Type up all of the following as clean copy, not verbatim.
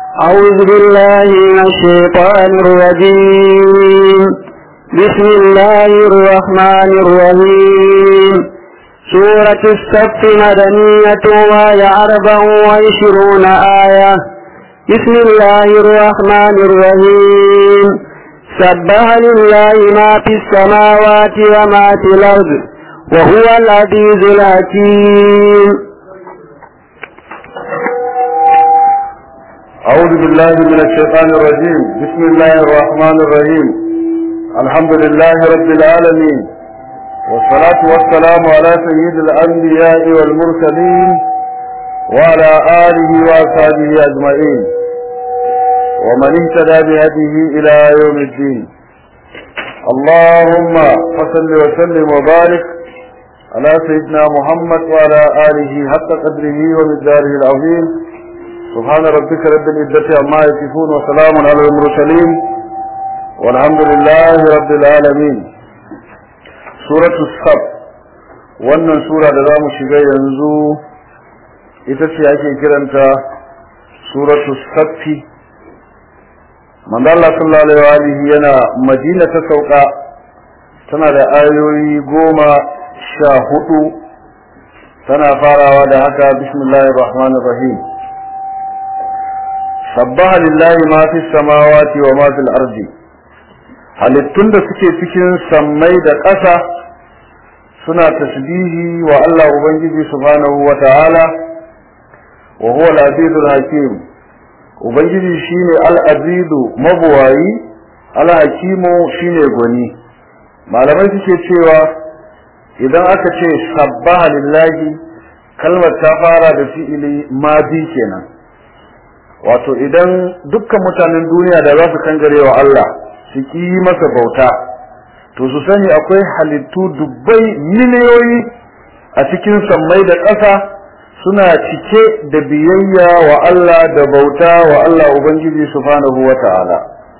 أعوذ بالله من الشيطان الرجيم. بسم الله الرحمن الرحيم. سورة الصف مدنية وهي 24 آية. بسم الله الرحمن الرحيم. سبح لله ما في السماوات وما في الأرض وهو العزيز الحكيم. أعوذ بالله من الشيطان الرجيم. بسم الله الرحمن الرحيم. الحمد لله رب العالمين، والصلاة والسلام على سيد الأنبياء والمرسلين وعلى آله وأصحابه أجمعين ومن اهتدى بهديه إلى يوم الدين. اللهم صل وسلم وبارك على سيدنا محمد وعلى آله حق قدره ومقداره العظيم. سبحان ربك رب العزة عما يصفون وسلام على المرسلين والحمد لله رب العالمين. سورة الصف، wannan sura da zamu shiga yanzu ita ce ake kiranta suratu saffi. manzo Allah sallallahu alaihi yana Madina ta sauka, tana da ayoyi 14, tana farawa da haka: bismillahir rahmanir rahim. sabbaha lillahi ma fis samawati wa ma fil ardi. halittun da suke cikin sammai da ƙasa suna tasbihi wa Allah ubangiji subhanahu wa ta'ala, wa huwa al-azizul hakim. ubangiji shine al-azizu mabuwayi, al-hakimu shine gwani. malamai suke cewa idan aka ce sabbaha lillahi, kalmar ta fara da fi'ili madi kenan. wato idan dukkan mutanen duniya da za su kangare wa Allah su ki masa bauta, to su sani akwai halittu dubbai miliyoyi a cikin sammai da ƙasa suna cike da biyayya wa Allah da bauta wa Allah ubangiji subhanahu wata'ala.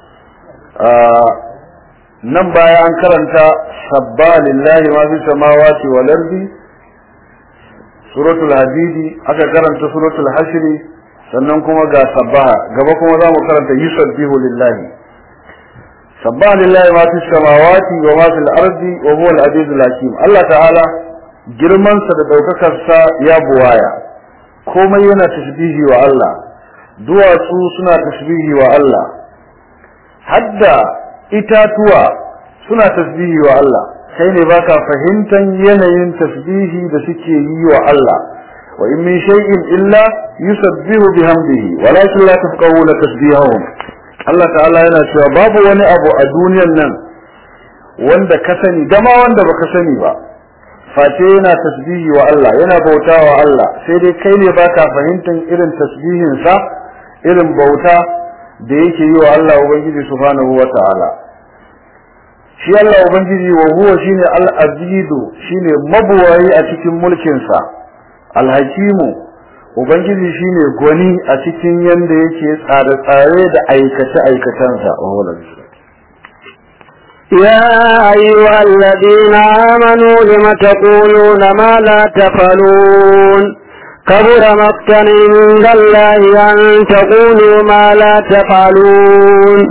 nan baya an karanta sabba lillahi ma fi samawati wal ardi, suratul hadidi, aka karanta suratul hasri, sannan kuma ga sabbaha, gaba kuma za mu karanta yusabbihu lillahi. sabbaha lillahi ma fi samawati wa ma fil ardi wa huwa al-azizul hakim. Allah ta'ala girman sa da daukakar sa ya buwaya, komai yana tasbihi wa Allah, duwatsu suna tasbihi wa Allah, hadda itatuwa suna tasbihi wa Allah. kai ne baka fahimtan yanayin tasbihi da suke yi wa Allah. wa in min shay'in illa yusabbihu bihamdihi walakin la tafqahuna tasbihahum. Allah ta'ala yana cewa babu wani abu a duniyar nan wanda ka sani da ma wanda baka sani ba face yana tasbihi wa Allah, yana bautawa Allah, sai dai kai ne baka fahimtan irin tasbihin sa, irin bauta da yake yi wa Allah ubangiji subhanahu wata'ala. shi Allah ubangiji wa huwa shine al-azizu, shine mabuwayi a cikin mulkin sa, al-hakimu ubangiji shine gwani a cikin yanda yake tsare-tsare da aikace-aikacensa. يا أيها الذين آمنوا لم تقولون ما لا تفعلون كبر مقتا عند الله أن تقولوا ما لا تفعلون.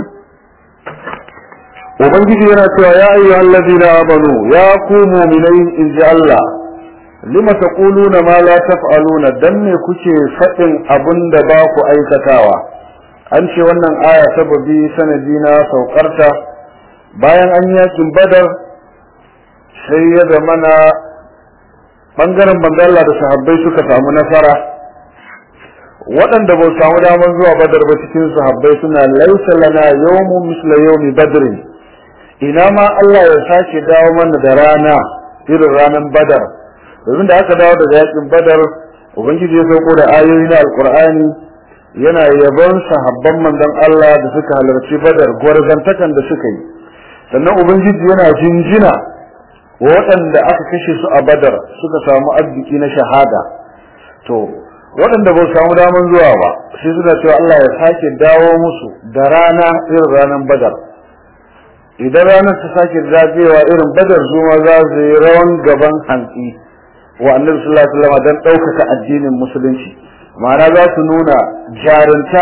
ubangiji yana cewa ya ayyuhal ladina amanu, ya ku mu'minai in ji Allah, lima taquluna ma la taf'aluna, dan ne kuke fadin abinda ba ku aikatawa. an ce wannan aya sababi sanadi na saukarta bayan an yakin Badar, sai ya zamana bangaren Allah da sahabbai suka samu nasara. waɗanda ba su samu damar zuwa Badar ba cikin sahabbai suna laisa lana yawmun misla yawmi badrin, ina ma Allah ya sake dawo mana da rana irin ranar Badar. domin da aka dawo daga yakin Badar, ubangiji ya sauko da ayoyi na alqur'ani yana yabon sahabban manzon Allah da suka halarci Badar, gwarzantakan da suka yi. sannan ubangiji yana jinjina waɗanda aka kashe su a Badar suka samu arziki na shahada. to waɗanda ba su samu daman zuwa ba sai suna cewa Allah ya sake dawo musu da rana irin ranar Badar. idan ranar ta sake zagewa irin Badar, zuma za su yi rawan gaban hantsi wa annabi sallallahu alaihi wasallam dan ɗaukaka addinin musulunci. ma'ana za su nuna jarunta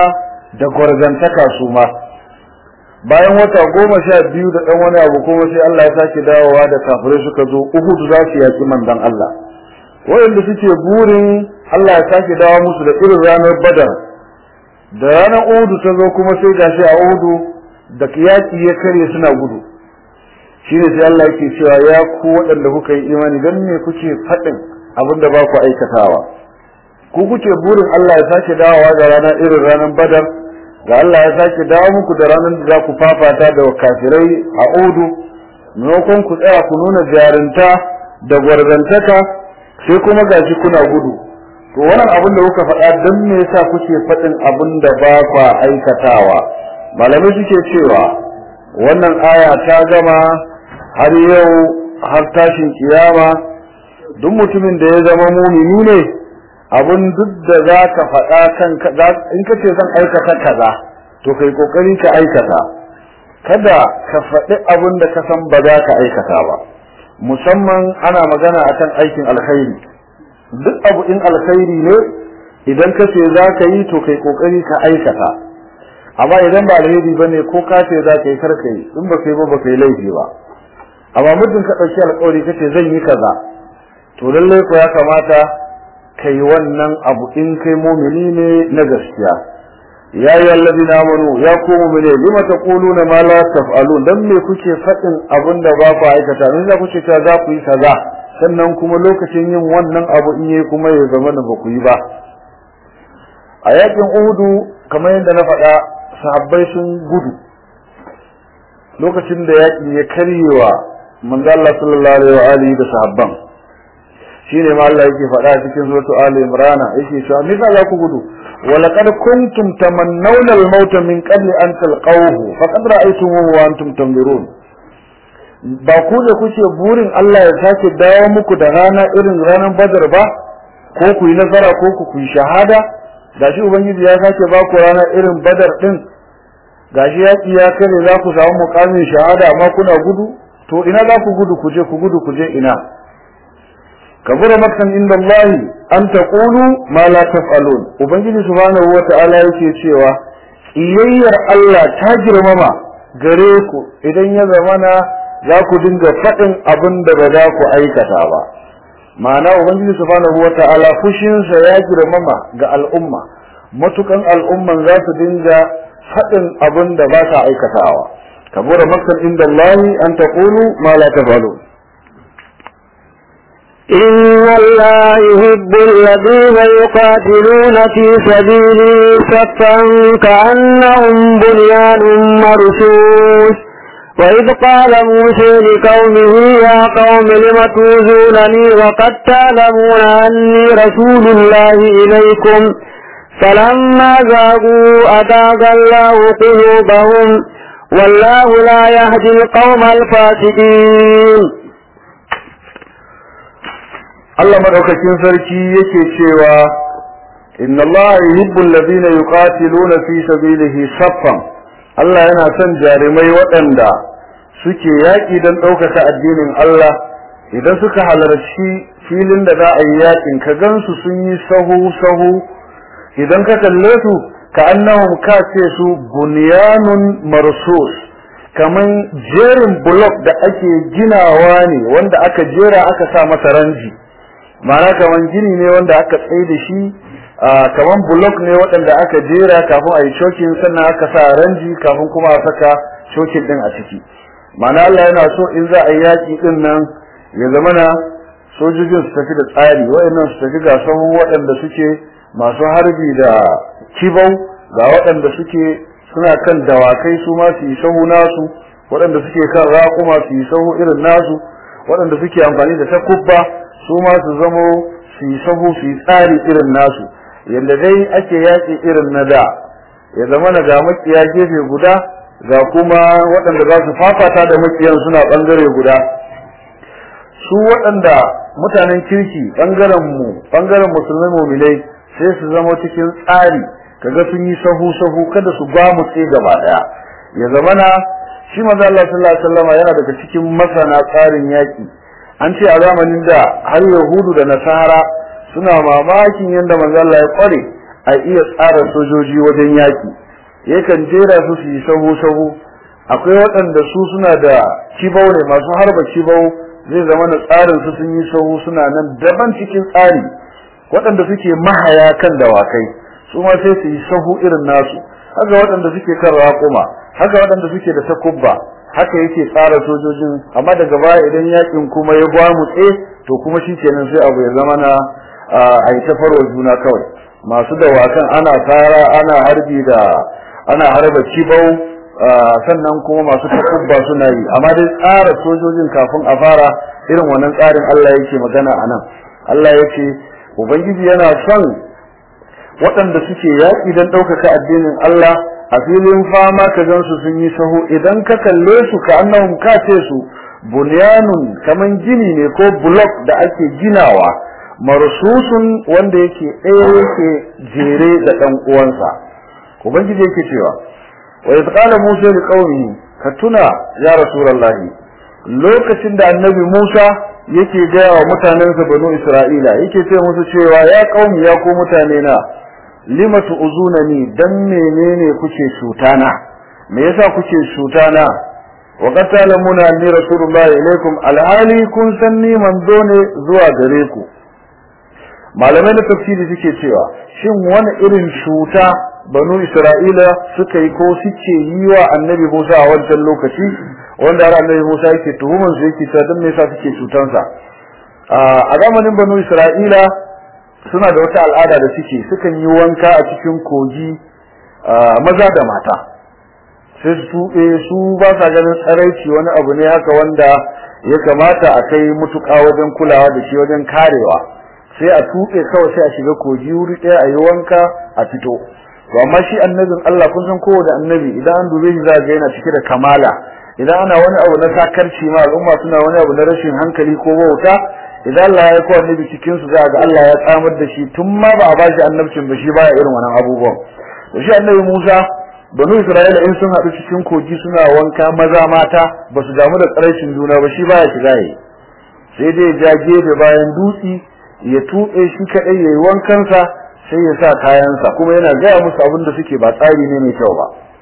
da gwarzantaka su ma. Bayan wata 12 da ɗan wani abu kuma sai Allah ya sake dawowa da kafirai suka zo Uhud za su yaki manzon Allah. Wanda suke burin Allah ya sake dawo musu da irin ranar Badar. Da ranar Uhud ta zo kuma sai gashi a Uhud da yaki ya kare suna gudu. Shine sai Allah yake cewa ya ku waɗanda kuka yi imani dan me kuke faɗin abinda ba ku aikatawa. Ku kuke burin Allah ya sake dawowa da ranar irin ranar Badar. Ga Allah ya sake dawo muku da ranar da za ku fafata da kafirai a Uhud, maimakon ku tsaya ku nuna jarinta da gwarzantaka sai kuma gashi kuna gudu. To wannan abin da kuka faɗa dan me yasa kuke faɗin abin da ba ku aikatawa? Malamai suke cewa wannan aya ta gama har yau har tashin kiyama duk mutumin da ya zama mumini ne abun duk da za ka faɗa kanka in ka ce zan aikata kaza to kai kokari ka aikata, kada ka faɗi abun da ka san ba za ka aikata ba. Musamman ana magana akan aikin alkhairi, duk abu in alkhairi ne idan ka ce za ka yi to kai kokari ka aikata, amma idan ba alheri ba ne ko ka ce za ka yi karka yi, in ba kai ba kai laifi ba. Amma muddin ka ɗauki alƙawari ka ce zan yi kaza to lallai ko ya kamata kai wannan abu in kai mu'mini ne na gaskiya. Ya ayyuhal ladina amanu ya ku mu'mini lima taquluna ma la taf'alun, dan me kuke faɗin abin da ba ku aikata? Me za ku ce za ku yi kaza sannan kuma lokacin yin wannan abu in yi kuma ya zama da ba ku yi ba? A yakin Uhud kamar yadda na faɗa sahabbai sun gudu lokacin da yakin ya karyewa manzo Allah sallallahu alaihi da sahabban. Shine ma Allah yake faɗa cikin suratul Ali Imran yake cewa me za ku gudu? Wa laqad kuntum tamannawna al-maut min qabli an talqawhu faqad ra'aytumuhu wa antum tanzurun. Ba ku da kuke burin Allah ya sake dawo muku da rana irin ranar Badar ba, ko ku yi nasara ko ku yi shahada? Gashi ubangiji ya sake ba ku rana irin Badar din, gashi yaki ya kare za ku samu mukamin shahada amma kuna gudu. To ina za ku gudu ku je ina? Kabura maktan inda Allah an taqulu ma la taf'alun. Ubangiji subhanahu wata'ala yake cewa iyayyar Allah ta girmama gare ku idan ya zamana za ku dinga faɗin abin da ba za ku aikata ba. Ma'ana ubangiji subhanahu wata'ala fushinsa ya girmama ga al'umma, matukan al'umman za su dinga faɗin abin da ba sa aikatawa. كبر مقتا عند الله أن تقولوا ما لا تفعلون. إن الله يحب الذين يقاتلون في سبيله صفا كأنهم بنيان مرصوص. وإذ قال موسى لقومه يا قوم لم تؤذونني وقد تعلمون أني رسول الله إليكم فلما زاغوا أزاغ الله قلوبهم والله لا يهدي القوم الفاسقين. Allah madaukakin sarki yake cewa inna Allah yuhibbu alladhina yuqatiluna fi sabilihi saffan. Allah yana son jarumai waɗanda suke yaƙi don ɗaukaka addinin Allah. Idan suka halarci filin da za a yi yaƙin ka gansu sun yi sahu idan ka kalle su ka annahum ka ce su bunyanun marsus, kaman jerin block da ake ginawa ne wanda aka jera aka sa masa ranji. Ma'ana kaman gini ne wanda aka tsaye da shi, kaman block ne waɗanda aka jera kafin a yi cokin sannan aka sa ranji kafin kuma a saka cokin din a ciki. Ma'ana Allah yana so in za a yi yaƙi din nan ya zamana sojojin su tafi da tsari, waɗannan su tafi ga sahun waɗanda suke masu harbi da kibau, ga waɗanda suke suna kan dawakai su ma su yi sahu nasu, waɗanda suke kan raƙuma su yi sahu irin nasu, waɗanda suke amfani da takubba su ma su zamo su yi sahu su yi tsari irin nasu, yadda dai ake yaƙi irin na da. Ya zama na ga makiya gefe guda ga kuma waɗanda za su fafata da makiyan suna ɓangare guda. Su waɗanda mutanen kirki ɓangaren musulmai mu'minai sai su zama cikin tsari, kaga sun yi sahu kada su gwamutse gaba daya. Ya zamana shi manzo Allah sallallahu alaihi wasallam yana daga cikin masana tsarin yaki. An ce a zamanin da har Yahudu da Nasara suna mamakin yanda manzo Allah ya kware a iya tsara sojoji wajen yaki. yakan jera su su yi sahu akwai waɗanda su suna da kibau ne masu harba kibau zai zama na tsarin su sun yi sahu suna nan daban cikin tsari waɗanda suke mahaya kan dawakai su ma sai su yi sahu irin nasu haka waɗanda suke kan raƙuma haka waɗanda suke da takubba haka yake tsara sojojin amma daga baya idan yakin kuma ya gwamutse to kuma shikenan sai abu ya zama na a yi ta farwa juna kawai masu dawakan ana tsara ana harba kibau sannan kuma masu takubba suna yi amma dai tsara sojojin kafin a fara irin wannan tsarin Allah yake magana anan Allah yake ubangiji yana son waɗanda suke yaƙi don ɗaukaka addinin Allah a filin fama ka gansu sun yi sahu idan ka kalle su ka annahum ka ce su bunyanun kaman gini ne ko block da ake ginawa marsusun wanda yake ɗaya yake jere da ɗan uwansa ubangiji yake cewa wa idh qala musa li qaumihi ka tuna ya rasulullahi lokacin da annabi Musa yake gaya wa mutanensa banu Isra'ila yake ce musu cewa ya qaumi ya ku mutane na lima tu'zunani dan menene kuke cutana me yasa kuke cutana wa qad ta'lamuna anni rasulullahi ilaykum alhali kun sanni manzo ne zuwa gare ku malamai na tafsiri suke cewa shin wani irin cuta banu Isra'ila suka yi ko suke yi wa annabi Musa a wancan lokaci wanda har annabi Musa yake tuhuman su yake cewa dan me yasa suke cutansa a zamanin banu Isra'ila suna da wata al'ada da sukan yi wanka a cikin kogi maza da mata sai su ba sa ganin tsaraici wani abu ne haka wanda ya kamata a kai mutuƙa wajen kulawa da shi wajen karewa sai a tuɓe kawai sai a shiga kogi wuri ɗaya a yi wanka a fito to amma shi annabin Allah kun san kowane annabi idan an dube shi za ga yana cike da kamala idan ana wani abu na sakarci ma al'umma suna wani abu na rashin hankali ko wauta idan Allah ya kawo annabi cikin su za ga Allah ya tsamar da shi tun ma ba a ba shi annabcin ba shi baya irin wannan abubuwan to shi annabi Musa banu Isra'ila in sun haɗu cikin kogi suna wanka maza mata ba su damu da tsaraicin juna ba shi baya shiga yi sai dai ja gefe bayan dutsi ya tuɓe shi kaɗai ya yi wankansa sai ya sa kayansa kuma yana gaya musu abin da suke ba tsari ne mai kyau ba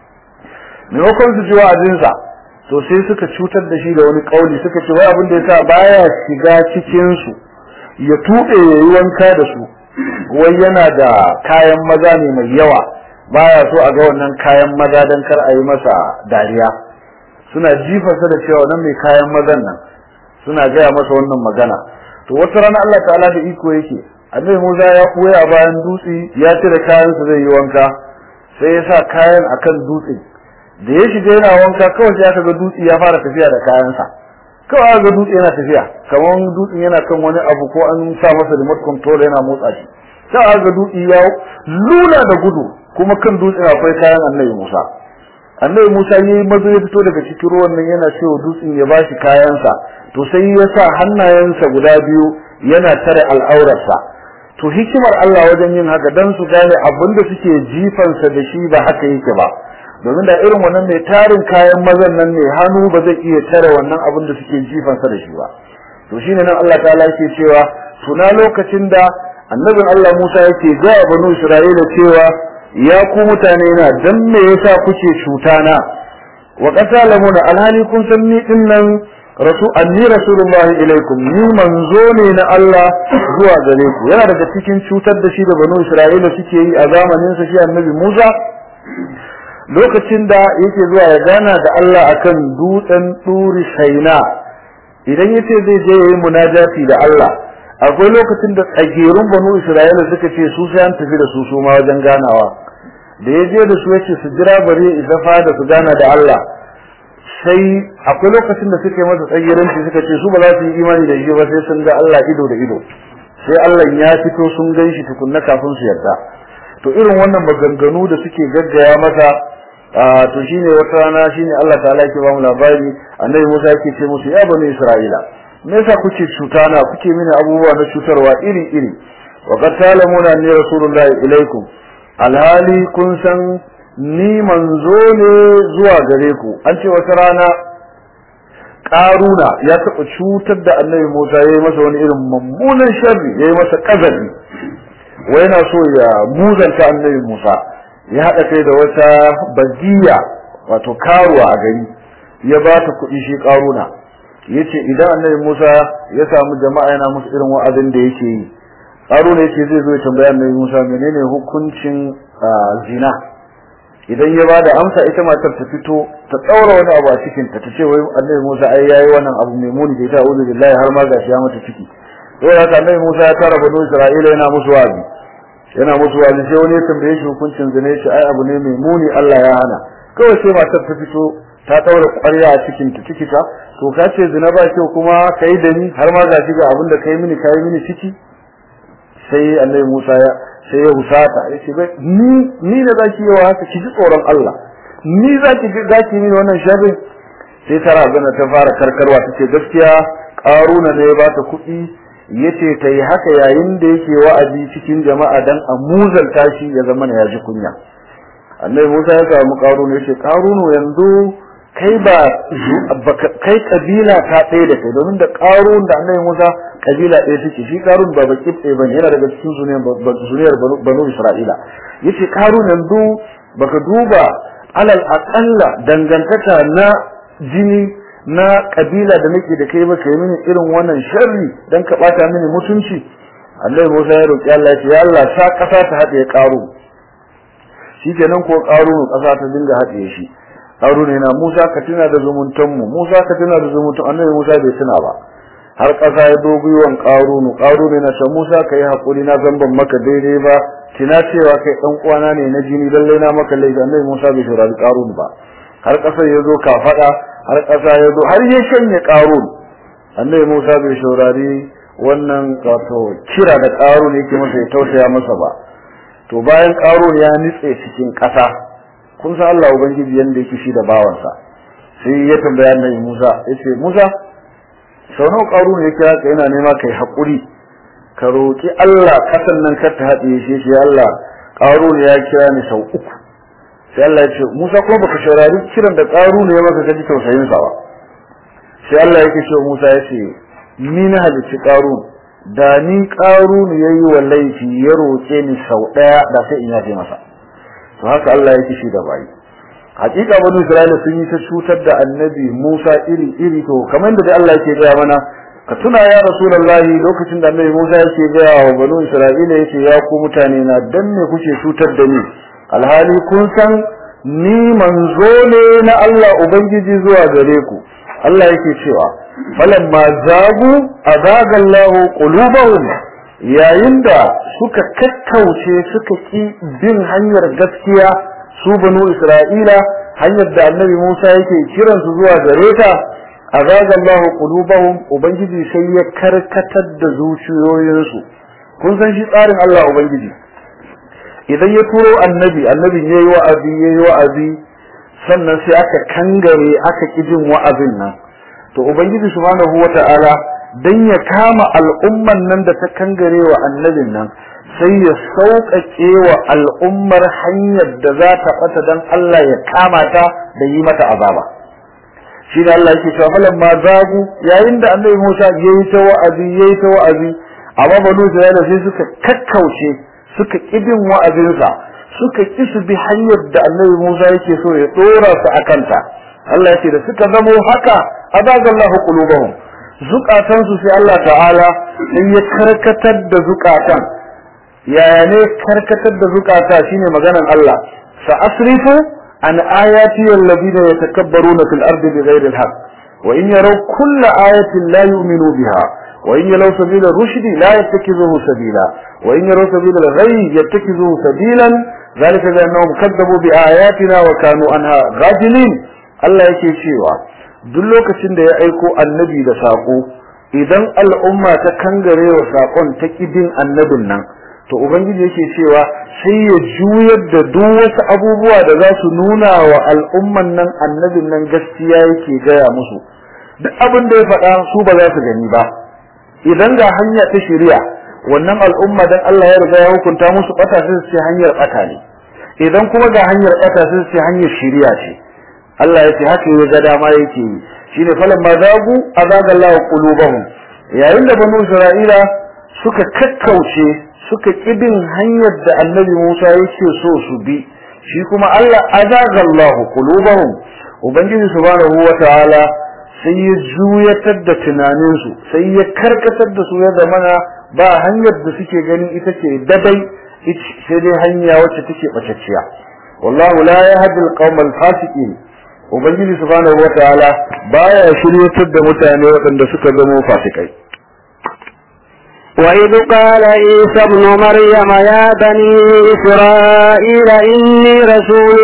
maimakon su ji wa'azinsa to sai suka cutar da shi da wani kauli suka ce wai abin da yasa baya shiga cikin su ya tuɓe ya yi wanka da su wai yana da kayan maza ne mai yawa baya so a ga wannan kayan maza dan kar a yi masa dariya suna jifarsa da cewa nan mai kayan mazan nan suna gaya masa wannan magana to wata rana Allah ta'ala da iko yake annabi Musa ya koya a bayan dutse ya cire kayansa zai yi wanka sai ya sa kayan akan dutse da ya shiga yana wanka kawai sai aka ga dutse ya fara tafiya da kayansa kawai aka ga dutse yana tafiya kamar dutsen yana kan wani abu ko an sa masa remote control yana motsa shi sai aka ga dutse ya lula da gudu kuma kan dutsen akwai kayan annabi Musa yayi mazo ya fito daga cikin ruwan nan yana cewa dutsen ya bashi kayansa to sai ya sa hannayensa guda biyu yana tare al'aurarsa to hikimar Allah wajen yin haka dan su gane abinda suke jifansa da shi ba haka yake ba domin da irin wannan mai tarin kayan mazan nan ne hannu ba zai iya tare wannan abin da suke jifansa da shi ba to shine nan Allah ta'ala yake cewa tuna lokacin da annabin Allah Musa yake ga banu Isra'ila cewa ya ku mutane na dan me yasa kuke cutana wa qatalamuna alhali kun san ni dinnan rasulullahi ilaikum ni manzo ne na Allah zuwa gare ku yana daga cikin cutar da shi da banu Isra'ila suke yi a zamanin sa shi annabi Musa lokacin da yake zuwa ya gana da Allah akan dutsen Turi Saina idan yace zai je yayin munajati da Allah akwai lokacin da tsagerun banu Isra'ila suka ce su sai an tafi da su ma wajen ganawa da yaje da su yace su jira bare izafa da su gana da Allah sai akwai lokacin da suke masa tsageranci suka ce su ba za su yi imani da shi ba sai sun ga Allah ido da ido sai Allah ya fito sun ganshi tukunna kafin su yarda to irin wannan maganganu da suke gaggaya masa to shine wata rana shine Allah ta'ala yake ba mu labari annabi Musa yake ce musu ya bani Isra'ila me yasa kuke cutana kuke mini abubuwa na cutarwa iri iri wa qad ta'lamuna anni rasulullahi ilaikum alhali kun san ni manzo ne zuwa gare ku an ce wata rana Karuna ya taɓa cutar da annabi Musa yayi masa wani irin mummunan sharri yayi masa kazabi wai yana so ya muzanta annabi Musa ya haɗa kai da wata bagiya wato karuwa a gari ya ba ta kuɗi shi ƙaruna yace idan annabi Musa ya samu jama'a yana musu irin wa'azin da yake yi ƙaruna yace zai zo ya tambaya annabi Musa menene hukuncin zina idan ya bada amsa ita matar ta fito ta tsaura wani abu a cikin ta tace wai annabi Musa ai yayi wannan abu mai muni da ita uzu billahi har ma gashi ya mata ciki to haka annabi Musa ya tara banu Isra'ila yana musu wa'azi sai wani ya tambaye shi hukuncin zina yace ai abu ne mai muni Allah ya hana kawai sai matar ta fito ta daura ƙwarya a cikin ta ciki ta to ka ce zina ba kyau kuma kai da ni har ma gashi ga abin da kai mini ciki sai annabi Musa sai ya husata yace bai ni da zaki yi wa haka ki ji tsoron Allah ni zaki mini wannan sharri sai ta razana ta fara karkarwa tace gaskiya Karuna ne ya ba ta kuɗi yace tayi haka yayin da yake wa'azi cikin jama'a dan a muzalta shi ya zama ya ji kunya annabi Musa ya samu Karuna yace Karuna yanzu kai ba kai kabila ta ɗaya da kai domin da Karun da annabi Musa kabila ɗaya take shi Karun ba baki ɗaya bane yana daga cikin zuriyar banu Isra'ila yace Karun yanzu baka duba alal aqalla dangantaka na jini na kabila da nake da kai ba kai mini irin wannan sharri dan ka bata mini mutunci annabi Musa ya roki Allah ya Allah sa kasa ta haɗe Karun shikenan ko Karun kasa ta dinga haɗe shi Haruna yana Musa ka tuna da zumuntan mu Musa ka tuna da zumuntan annabi Musa bai tuna ba har kasa ya doguwan Karunu yana ta Musa kai hakuri na zamban maka daidai ba tina cewa kai dan uwana ne na jini lalle na maka laifi annabi Musa bai saurari Karunu ba har kasa ya zo ka fada har kasa ya zo har ya shanye Karun annabi Musa bai saurari wannan wato kira da Karun yake masa ya tausaya masa ba to bayan Karun ya nitse cikin kasa kun san Allah ubangiji yanda yake shi da bawansa sai ya tambaya annabi Musa yace Musa sau nawa Karun ya kira ka yana nema kai hakuri ka roki Allah kasan nan ka ta hadiye shi Allah Karun ya kira ni sau uku sai Allah ya ce Musa ko baka shaurari kiran da Karun ya maka kaji tausayin sa ba sai Allah yake ce Musa yace ni na halicci Karun da ni Karun yayi wallahi ya roke ni sau daya da sai in yafe masa to haka Allah yake shi da bai hakika banu Isra'ila sun yi ta cutar da annabi Musa iri to kamar da Allah yake ga mana ka tuna ya rasulullahi lokacin da annabi Musa yake ga wa banu Isra'ila yake ya ku mutane na dan me kuke cutar da ni alhali kun san ni manzo ne na Allah ubangiji zuwa gare ku Allah yake cewa falamma zagu azaga Allahu qulubahum yayin da suka kakkauce suka ki bin hanyar gaskiya su banu Isra'ila hanyar da annabi Musa yake kiran su zuwa gare ta azaga Allahu qulubahum ubangiji sai ya karkatar da zuciyoyinsu kun san shi tsarin Allah ubangiji idan ya turo annabi yayi wa'azi sannan sai aka kangare aka kijin wa'azin nan to ubangiji subhanahu wata'ala dan ya kama al'umman nan da ta kangare wa annabin nan sai ya sauƙaƙe wa al'ummar hanyar da za ta fata dan Allah ya kama ta da yi mata azaba shi da Allah yake cewa falan ma zagu yayin da annabi Musa yayi ta wa'azi amma banu Isra'ila sai suka kakkauce suka kidin wa'azinsa suka kisu bi hanyar da annabi Musa yake so ya dora su akan ta Allah yake da suka zamo haka azagallahu qulubahum zukatan su sai Allah ta'ala sai ya karkatar da zukatan yaya ne karkatar da zukata shine maganar Allah sa asrifu an ayati alladhina yatakabbaruna fil ardi bighayri alhaq wa in yaraw kulla ayatin la yu'minu biha wa in yaraw sabila rushdi la yattakizuhu sabila wa in yaraw sabila alghayy yattakizuhu sabilan dhalika bi annahum kadzabu bi ayatina wa kanu anha ghafilin Allah yake cewa duk lokacin da ya aiko annabi da sako idan al'umma ta kangare wa sakon ta kidin annabin nan to ubangiji yake cewa sai ya juyar da duk wasu abubuwa da za su nuna wa al'umman nan annabin nan gaskiya yake gaya musu duk abin da ya faɗa su ba za su gani ba idan ga hanya ta shari'a wannan al'umma dan Allah ya riga ya hukunta musu bata sai su ce hanyar bata ne idan kuma ga hanyar bata sai su ce hanyar shari'a ce Allah ya ce haka ya ga dama yake yi shine falan ma zagu azaga Allahu qulubahum yayin da banu Isra'ila suka kakkauce suka kidin hanyar da annabi Musa yake so su bi shi kuma Allah azaga Allah qulubahum ubangiji subhanahu wataala sai ya juyatar da tunaninsu sai ya karkatar da su yadda mana ba hanyar da suke ganin ita ce dadai sai dai hanya wacce take bacacciya wallahu la yahdi alqawm alfasiqin ubangiji subhanahu wataala baya shiryatar da mutane waɗanda suka zama fasikai وإذ قال عيسى ابن مريم يا بني إسرائيل إني رسول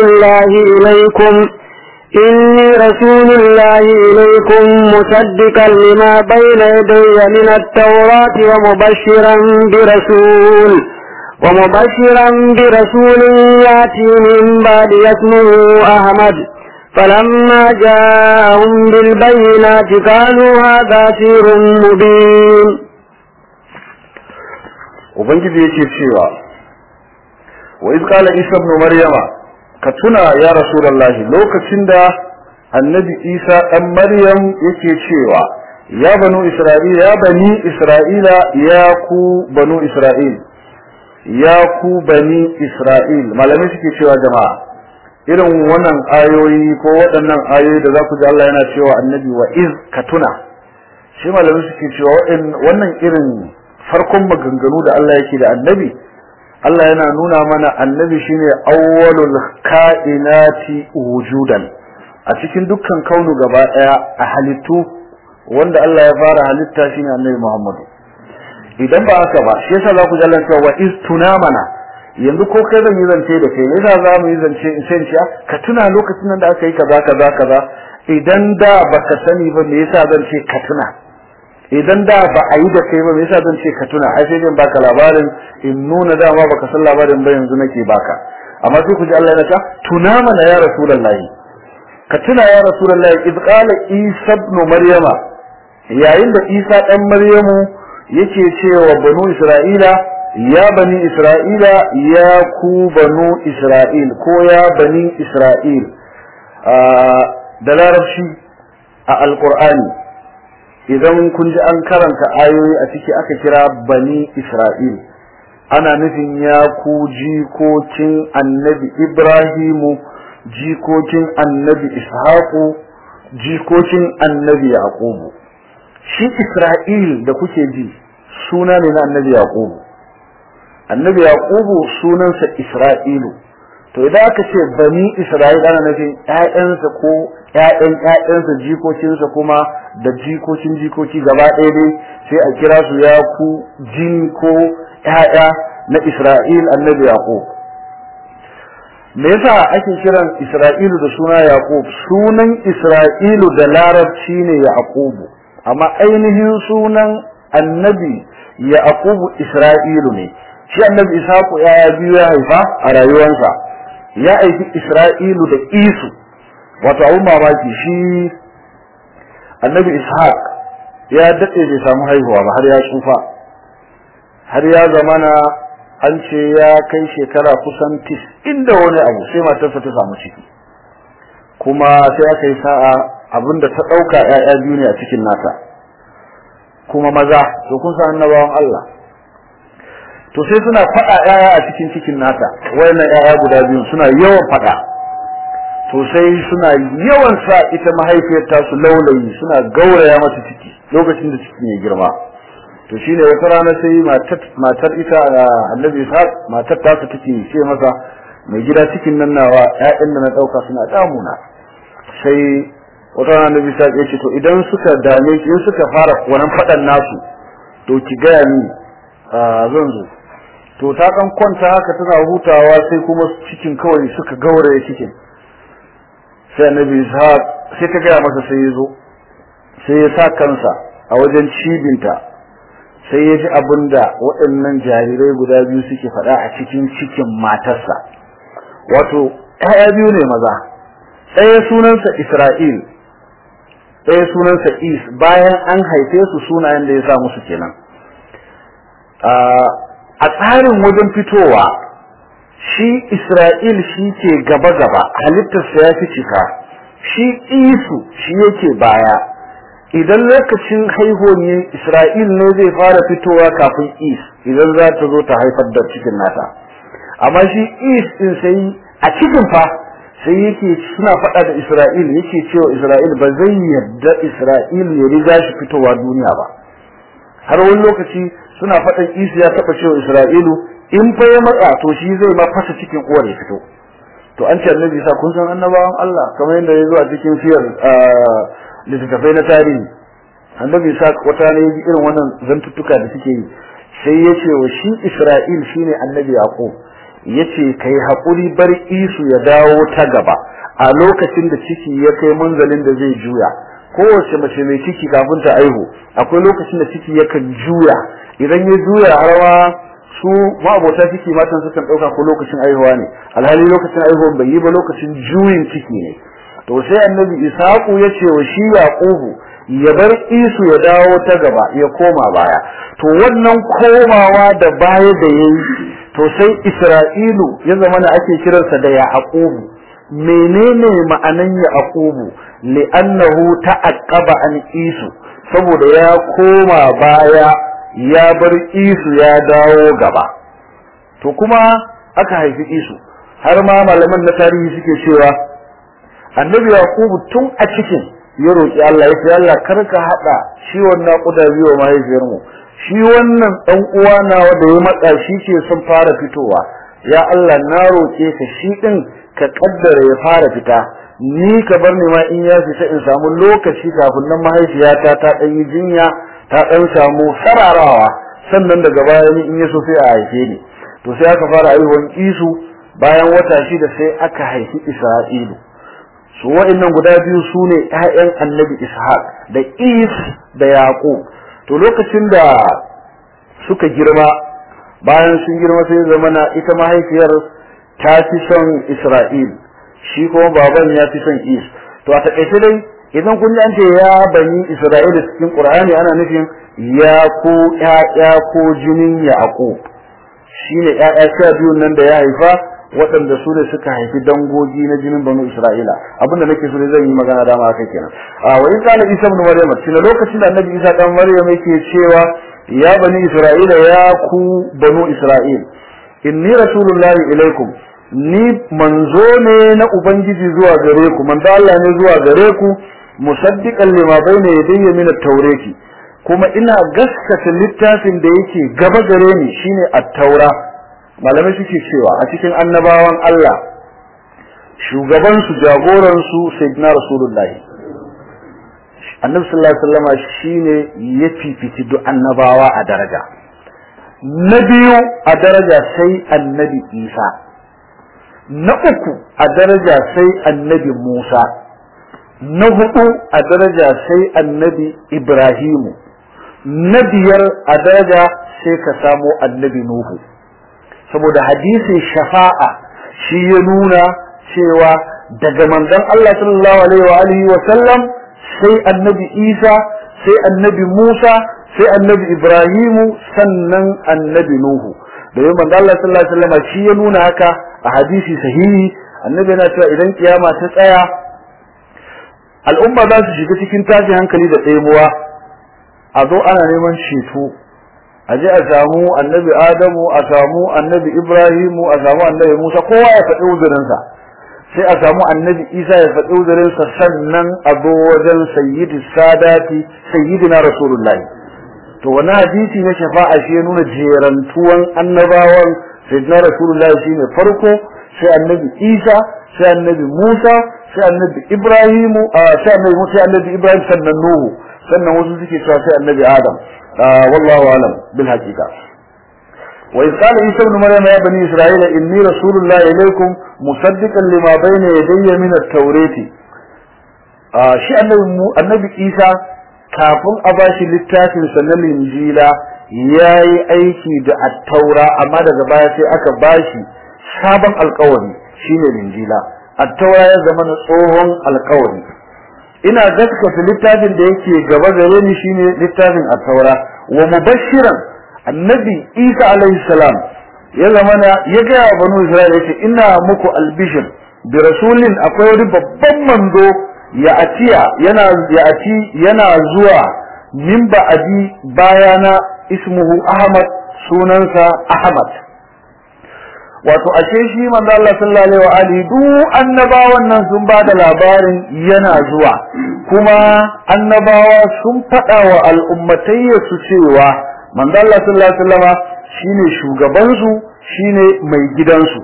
الله إليكم مصدقا لما بين يدي من التوراة ومبشرا برسول يأتي من بعد اسمه أحمد فلما جاءهم بالبينات قالوا هذا سحر مبين. ubangiji yake cewa wa iz qala isa ibn maryama ka tuna ya rasulullahi lokacin da annabi isa dan maryam yake cewa ya banu isra'ila ya bani isra'ila ya ku banu isra'il ya ku bani isra'il malamai suke cewa jama'a irin wannan ayoyi ko waɗannan ayoyi da za ku ji Allah yana cewa annabi wa iz ka tuna shi malamai suke cewa wannan irin farkon maganganu da Allah yake da annabi Allah yana nuna mana annabi shine awwalul kainati wujudan a cikin dukkan kaunu gaba daya a halittu wanda Allah ya fara halitta shine annabi Muhammad idan ba haka ba shi yasa za ku ji wa iz tunamana yanzu ko kai zan yi zance da kai yasa za mu yi zance in san ka tuna lokacin nan da aka yi kaza idan da baka sani ba me yasa zan ce ka tuna idan da ba a yi da kai ba me yasa zan ce ka tuna ai sai zan baka labarin in nuna dama baka san labarin ba yanzu nake baka amma sai ku ji Allah ya ce tuna mana ya rasulullahi ka tuna ya rasulullahi id qala isa ibn maryama yayin da isa dan maryamu yake cewa banu isra'ila ya bani isra'ila ya ku banu isra'il ko ya bani isra'il da larabci a alqur'ani idan kun ji an karanta ayoyi a ciki aka kira bani isra'il ana nufin ya ku jikokin annabi ibrahimu jikokin annabi ishaqu jikokin annabi yaqubu shi isra'il da kuke ji suna ne na annabi yaqubu sunansa isra'ilu to idan aka ce bani isra'il ana nufin ƴaƴansa ko ƴaƴansa jikokinsa kuma da jikoki gaba ɗaya dai sai a kira su ya ku ko ƴaƴa na isra'il annabi yaqub me yasa ake kiran isra'ilu da suna yaqub sunan isra'ilu da larabci ne yaqub amma ainihin sunan annabi yaqub isra'ilu ne shi annabi ishaqu ya biyu ya haifa a rayuwarsa ya aiki isra'ilu da isu wato abun mamaki shi annabi ishaq ya dade bai samu haihuwa ba har ya tsufa har ya zamana an ce ya kai shekara kusan 90 da wani abu sai matarsa ta samu ciki kuma sai aka yi sa'a abinda ta dauka ƴaƴa biyu ne a cikin nata kuma maza to kun san annabawan Allah to sai suna fada ƴaƴa a cikin nata wayannan ƴaƴa guda biyu suna yawan fada to sai suna yawan sa ita mahaifiyar ta su laulayi suna gauraya mata ciki lokacin da cikin ya girma to shine wata rana sai matar ita annabi Ishaq matar ta su take ce masa mai gida cikin nan nawa ƴaƴan da na dauka suna damuna sai wata rana annabi Ishaq ya ce to idan suka dame ki suka fara wannan fadan nasu to ki ga ni zan zo to ta kan kwanta haka tana hutawa sai kuma cikin kawai suka gauraye cikin sai annabi Ishaq sai ta ga masa sai ya zo sai ya sa kansa a wajen cibinta sai ya ji abinda waɗannan jarirai guda biyu suke faɗa a cikin matarsa wato ƴaƴa biyu ne maza ɗaya sunansa Isra'il ɗaya sunansa Is bayan an haife su sunayen da ya sa musu kenan a tsarin wajen fitowa shi Isra'il shi ke gaba halittarsa ya fi cika shi Isu shi yake baya idan lokacin haihuwa ne Isra'il ne zai fara fitowa kafin Is idan za ta zo ta haifar da cikin nata amma shi Is din sai a cikin fa sai yake suna faɗa da Isra'il, yake cewa Isra'il ba zai yadda Isra'il ya riga shi fitowa duniya ba. Har wani lokaci suna faɗan Isa ya taɓa cewa Isra'ilu in fa ya matsa to shi zai ma fasa cikin uwar ya fito. To an ce Annabi Isa kun san annabawan Allah kamar yadda ya zo a cikin siyar littattafai na tarihi. Annabi Isa wata ne irin wannan zantuttuka da suke yi sai ya ce wa shi Isra'il shine Annabi Yaqub, yace kai hakuri bar Isu ya dawo ta gaba a lokacin da ciki ya kai munzalin da zai juya. Kowace mace mai ciki kafin ta aihu akwai lokacin da ciki yakan juya, idan ya juya harwa su ma'abota ciki matan sukan dauka ko lokacin aihuwa ne, alhali lokacin aihuwan bai yi ba, lokacin juyin ciki ne. To sai Annabi Ishaku ya ce wa shi Yaqubu ya bar Isu ya dawo ta gaba ya koma baya. To wannan komawa da baya da yayi to sai Isra'ilu ya zama na ake kiransa da Yaqubu. Menene ma'anan Yaqubu? Li'annahu ta'aqqaba an Isu, saboda ya koma baya ya bar Isu ya dawo gaba. To kuma aka haifi Isu, har ma malaman na tarihi suke cewa Annabi Yaqubu tun a cikin ya roki Allah, ya ce Allah karka hada ciwon naƙuda biyo mahaifiyar mu, shi wannan dan uwa nawa da ya matsa shi ke sun fara fitowa, ya Allah na roke ka shi din ka kaddara ya fara fita, ni ka bar ni ma in ya fita in samu lokaci kafin nan mahaifiyata ta dan yi jinya ta dan samu sararawa, sannan daga baya ni in ya so sai a haife ni. To sai aka fara haihuwan Isu, bayan wata shida sai aka haifi Isra'ilu. Su wa'annan guda biyu sune ƴaƴan Annabi Ishaq da Is da Yaqub. To lokacin da suka girma, bayan sun girma sai zamana ita mahaifiyar ta fi son Isra'il, shi kuma baban ya fi son Is. To a takaice dai idan kun ji an ce ya bani Isra'ila cikin Qur'ani ana nufin ya ko ƴaƴa ko jinin Yaqub, shine ƴaƴa 12 nan da ya haifa, waɗanda su ne suka haifi dangogi na jinin banu Isra'ila. Abinda nake so ne zan yi magana dama akai kenan. Wa in kana Isa ibn Maryam, tunda lokacin da Annabi Isa dan Maryam yake cewa ya bani Isra'ila ya ku banu Isra'il, inni rasulullahi ilaikum, ni manzo ne na ubangiji zuwa gare ku, manzo Allah ne zuwa gare ku, musaddiqan lima bayna yadayya min at-taurati, kuma ina gaskata littafin da yake gaba gare ni shine at-taura. Malamai suke cewa a cikin annabawan Allah shugaban su jagoran su sayyidina rasulullahi annabi sallallahu alaihi wasallam shine ya fifici duk annabawa a daraja. Na biyu a daraja sai Annabi Isa, na uku a daraja sai Annabi Musa, na hudu a daraja sai Annabi Ibrahimu, na biyar a daraja sai ka samu Annabi Nuhu. Saboda hadisin shafa'a shi ya nuna cewa daga manzon Allah sallallahu alaihi wa sallam sai Annabi Isa, sai Annabi Musa, sai Annabi Ibrahimu, sannan Annabi Nuhu. Da yayin manzo Allah sallallahu alaihi wasallam shi ya nuna haka a hadisi sahihi. Annabi yana cewa idan kiyama ta tsaya al'umma za su shiga cikin tashin hankali da tsayuwa, a zo ana neman ceto, a je a samu Annabi Adamu, a samu Annabi Ibrahimu, a samu Annabi Musa, kowa ya faɗi uzurinsa, sai a samu Annabi Isa ya faɗi uzurinsa, sannan a zo wajen sayyidi sadati sayyidina rasulullahi. To wani hadisi na shafa'a shi ya nuna jerantuwan annabawan sayyidina rasulullahi shine farko, sai Annabi Isa, sai Annabi Musa, sai Annabi Ibrahimu, sai Annabi Ibrahim, sannan Nuhu, sannan wasu suke cewa sai Annabi Adam. Wallahu alam bil haqiqa. Wa in qala Isa ibn Maryam ya bani Isra'ila inni rasulullahi ilaykum musaddiqan lima bayna yadayya min at-taurati. Shi Annabi Isa kafin a bashi littafin sannan Injila yayi aiki da at-taura, amma daga baya sai aka bashi sabon alƙawari shine Injila. At-taura ya zama na tsohon alƙawari. Ina gaskata littafin da yake gaba gare ni shine littafin at-taura. Wa mubashiran, Annabi Isa alaihi salam ya zama ya ga banu Isra'ila yace ina muku albishir bi rasulin, akwai wani babban manzo yana zuwa min ba'adi bayana, ismuhu Ahmad, sunansa Ahmad. wato ashe shi manzo Allah sallallahu alaihi wa alihi duk annabawan nan sun ba da labarin yana zuwa, kuma annabawa sun faɗa wa al'ummatayya su cewa manzo Allah sallallahu alaihi wasallama shine shugaban su, shine mai gidansu.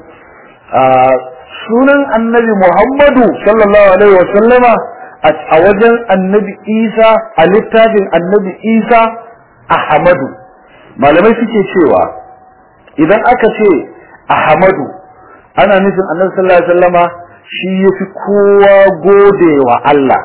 Sunan annabi Muhammadu sallallahu alaihi wasallama a wajen annabi Isa, a littafin annabi Isa, Ahmadu. Malamai suke cewa idan aka ce Ahmadu ana nufin annabi sallallahu alaihi wasallama shi yafi kowa godewa Allah.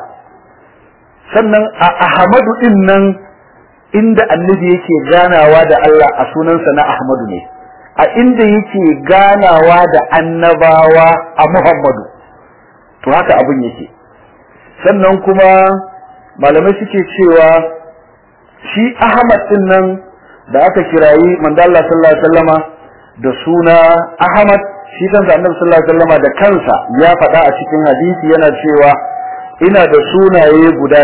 Sannan a Ahmadu din nan inda annabi yake ganawa da Allah a sunansa na Ahmadu ne, a inda yake ganawa da annabawa a Muhammadu. To haka abin yake. Sannan kuma malamai suke cewa shi Ahmad din nan da aka kirayi manzo Allah sallallahu alaihi wasallama da suna Ahmad, shi kansa annabi sallallahu alaihi wasallama da kansa ya faɗa a cikin hadisi yana cewa ina da sunaye guda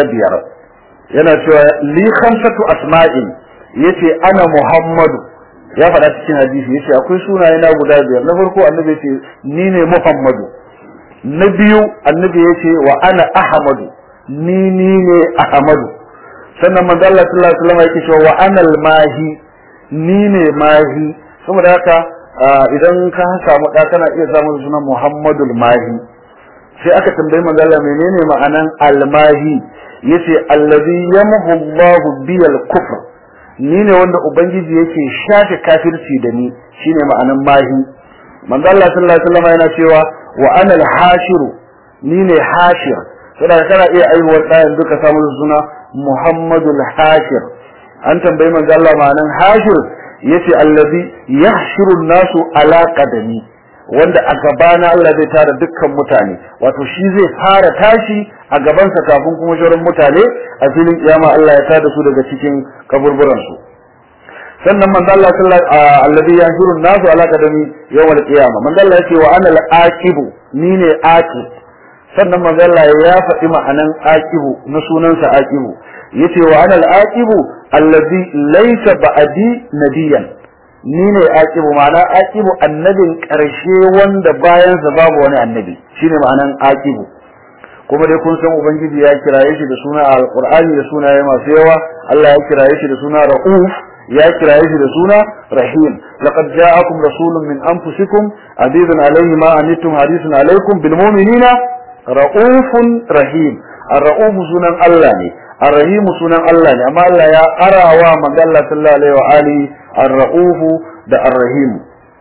5, yana cewa li khamsatu asma'in, yace ana Muhammadu, ya faɗa cikin hadisi yace akwai sunaye na guda 5. Na farko annabi yace ni ne Muhammadu, na biyu annabi yace wa ana Ahmadu, ni ne Ahmadu. Sannan manzo Allah sallallahu alaihi wasallam yake cewa wa ana al-mahi, ni ne mahi. Saboda haka idan ka samu da kana iya samun sunan Muhammadul Mahi. Sai aka tambayi manzo Allah menene ma'anan al-mahi, yace allazi yamhu Allahu bil kufr, ni ne wanda ubangiji yake shafe kafirci da ni, shine ma'anan mahi. Manzo Allah sallallahu alaihi wasallam yana cewa wa ana al-hashiru, ni ne hashir. Saboda kana iya aiwuwar ɗayan duka samun suna Muhammadul Hashir. An tambayi manzo Allah ma'anan hashir, yace allazi yahshuru an-nasu ala qadami, wanda a gabana Allah zai tara dukkan mutane, wato shi zai fara tashi a gabansa kafin kuma sauran mutane a filin kiyama Allah ya tada su daga cikin kaburburan su. Sannan manzo Allah allazi yahshuru an-nasu ala qadami yawmal qiyama, manzo Allah yace wa ana al-aqibu, ni ne aqib. Sannan manzo Allah ya faɗi ma'anan aqibu na sunansa aqibu, yace wa ana al-aqibu allazi laysa ba'di nabiyyan, ni ne aqibu, ma'ana aqibu annabin karshe wanda bayan sa babu wani annabi, shine ma'anan aqibu. Kuma dai kun san ubangiji ya kiraye shi da suna alqur'ani da sunaye masu yawa. Allah ya kiraye shi da suna rauf, ya kiraye shi da suna rahim. Laqad ja'akum rasulun min anfusikum azizun alayhi ma anittum harisun alaykum bil mu'minina raufun rahim. Ar-rauf sunan Allah ne, ar-rahim sunan Allah ne, amma Allah ya arawa manzo Allah sallallahu alaihi wa alihi ar-rauf da ar-rahim.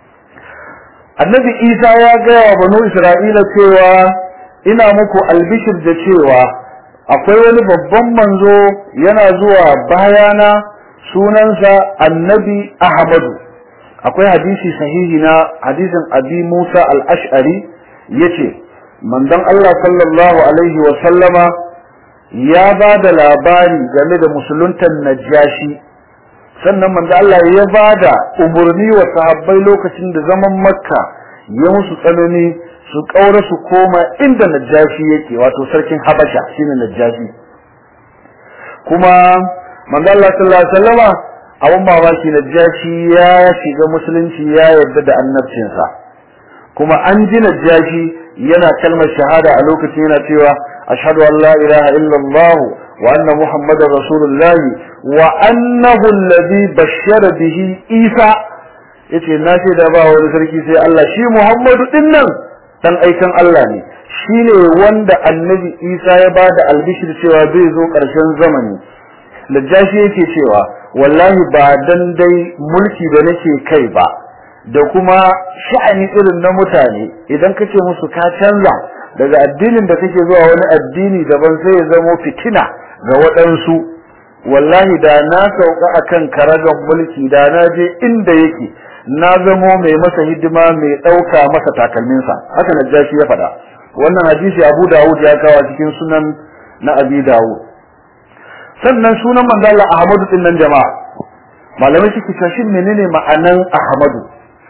Annabi Isa ya ga wa banu Isra'ila cewa ina muku albishir da cewa akwai wani babban manzo yana zuwa bayana, sunansa Annabi Ahmadu. Akwai hadisi sahihi na hadisin Abi Musa al-Ash'ari, yace manzon Allah sallallahu alaihi wa sallama ya ba da labari game da musuluntan Najashi. Sannan manzon Allah ya ba da umurni wa sahabbai lokacin da zaman Makka ya musu tsanani su kaura su koma inda Najashi yake, wato sarkin Habasha shine Najashi. Kuma manzon Allah sallallahu alaihi wa sallama abun mamaki Najashi ya shiga musulunci, ya yarda da annabcinsa. Kuma an ji Najashi yana kalmar shahada a lokacin yana cewa ashhadu an la ilaha illallah wa anna muhammadar rasulullah wa annahu alladhi bashara bihi Isa, yace na ce da ba wani sarki sai Allah, shi Muhammadu dinnan dan aikan Allah ne, shine wanda annabi Isa ya bada albishir cewa zai zo karshen zamani. Najashi yake cewa wallahi ba dan dai mulki da nake kai ba da kuma sha'ani irin na mutane, idan kace musu ka canza daga addinin da kake zuwa wani addini daban sai ya zama fitina ga waɗansu, wallahi da na sauka akan karagan mulki da na je inda yake na zamo mai masa hidima, mai ɗauka masa takalminsa. Haka Najashi ya faɗa. Wannan hadisi Abu Dawud ya kawo cikin sunan na Abi Dawud. Sannan sunan manzo Allah Ahmadu din nan jama'a, malamai suke cewa shin menene ma'anan Ahmadu?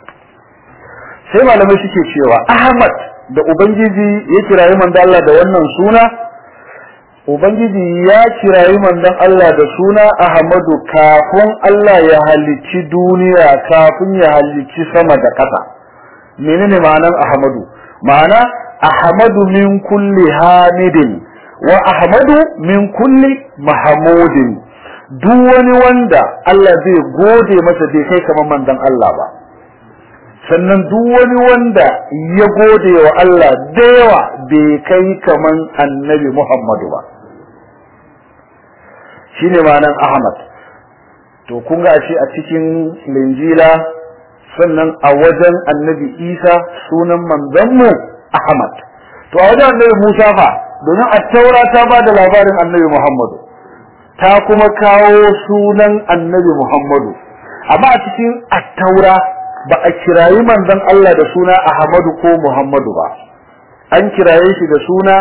Sai malamai suke cewa Ahmad da ubangiji ya kirayi manzo Allah da wannan suna, ubangiji ya kirayi manzon Allah da suna Ahmadu kafin Allah ya halicci duniya, kafin ya halicci sama da ƙasa. menene ma'anar ahmadu ma'ana ahmadu min kulli hamidin wa ahmadu min kulli mahmudin duk wani wanda Allah zai gode masa bai kai kamar manzon Allah ba sannan duk wani wanda ya gode wa Allah da yawa bai kai kaman annabi Muhammadu ba shine ma'anar Ahmad to kun ga shi a cikin Linjila sannan a wajen annabi Isa sunan manzon mu Ahmad to a wajen annabi Musa fa domin at-Taura ta ba da labarin annabi Muhammadu ta kuma kawo sunan annabi Muhammadu amma a cikin at-Taura ba a kirayi manzon Allah da suna Ahmadu ko Muhammadu ba an kiraye shi da suna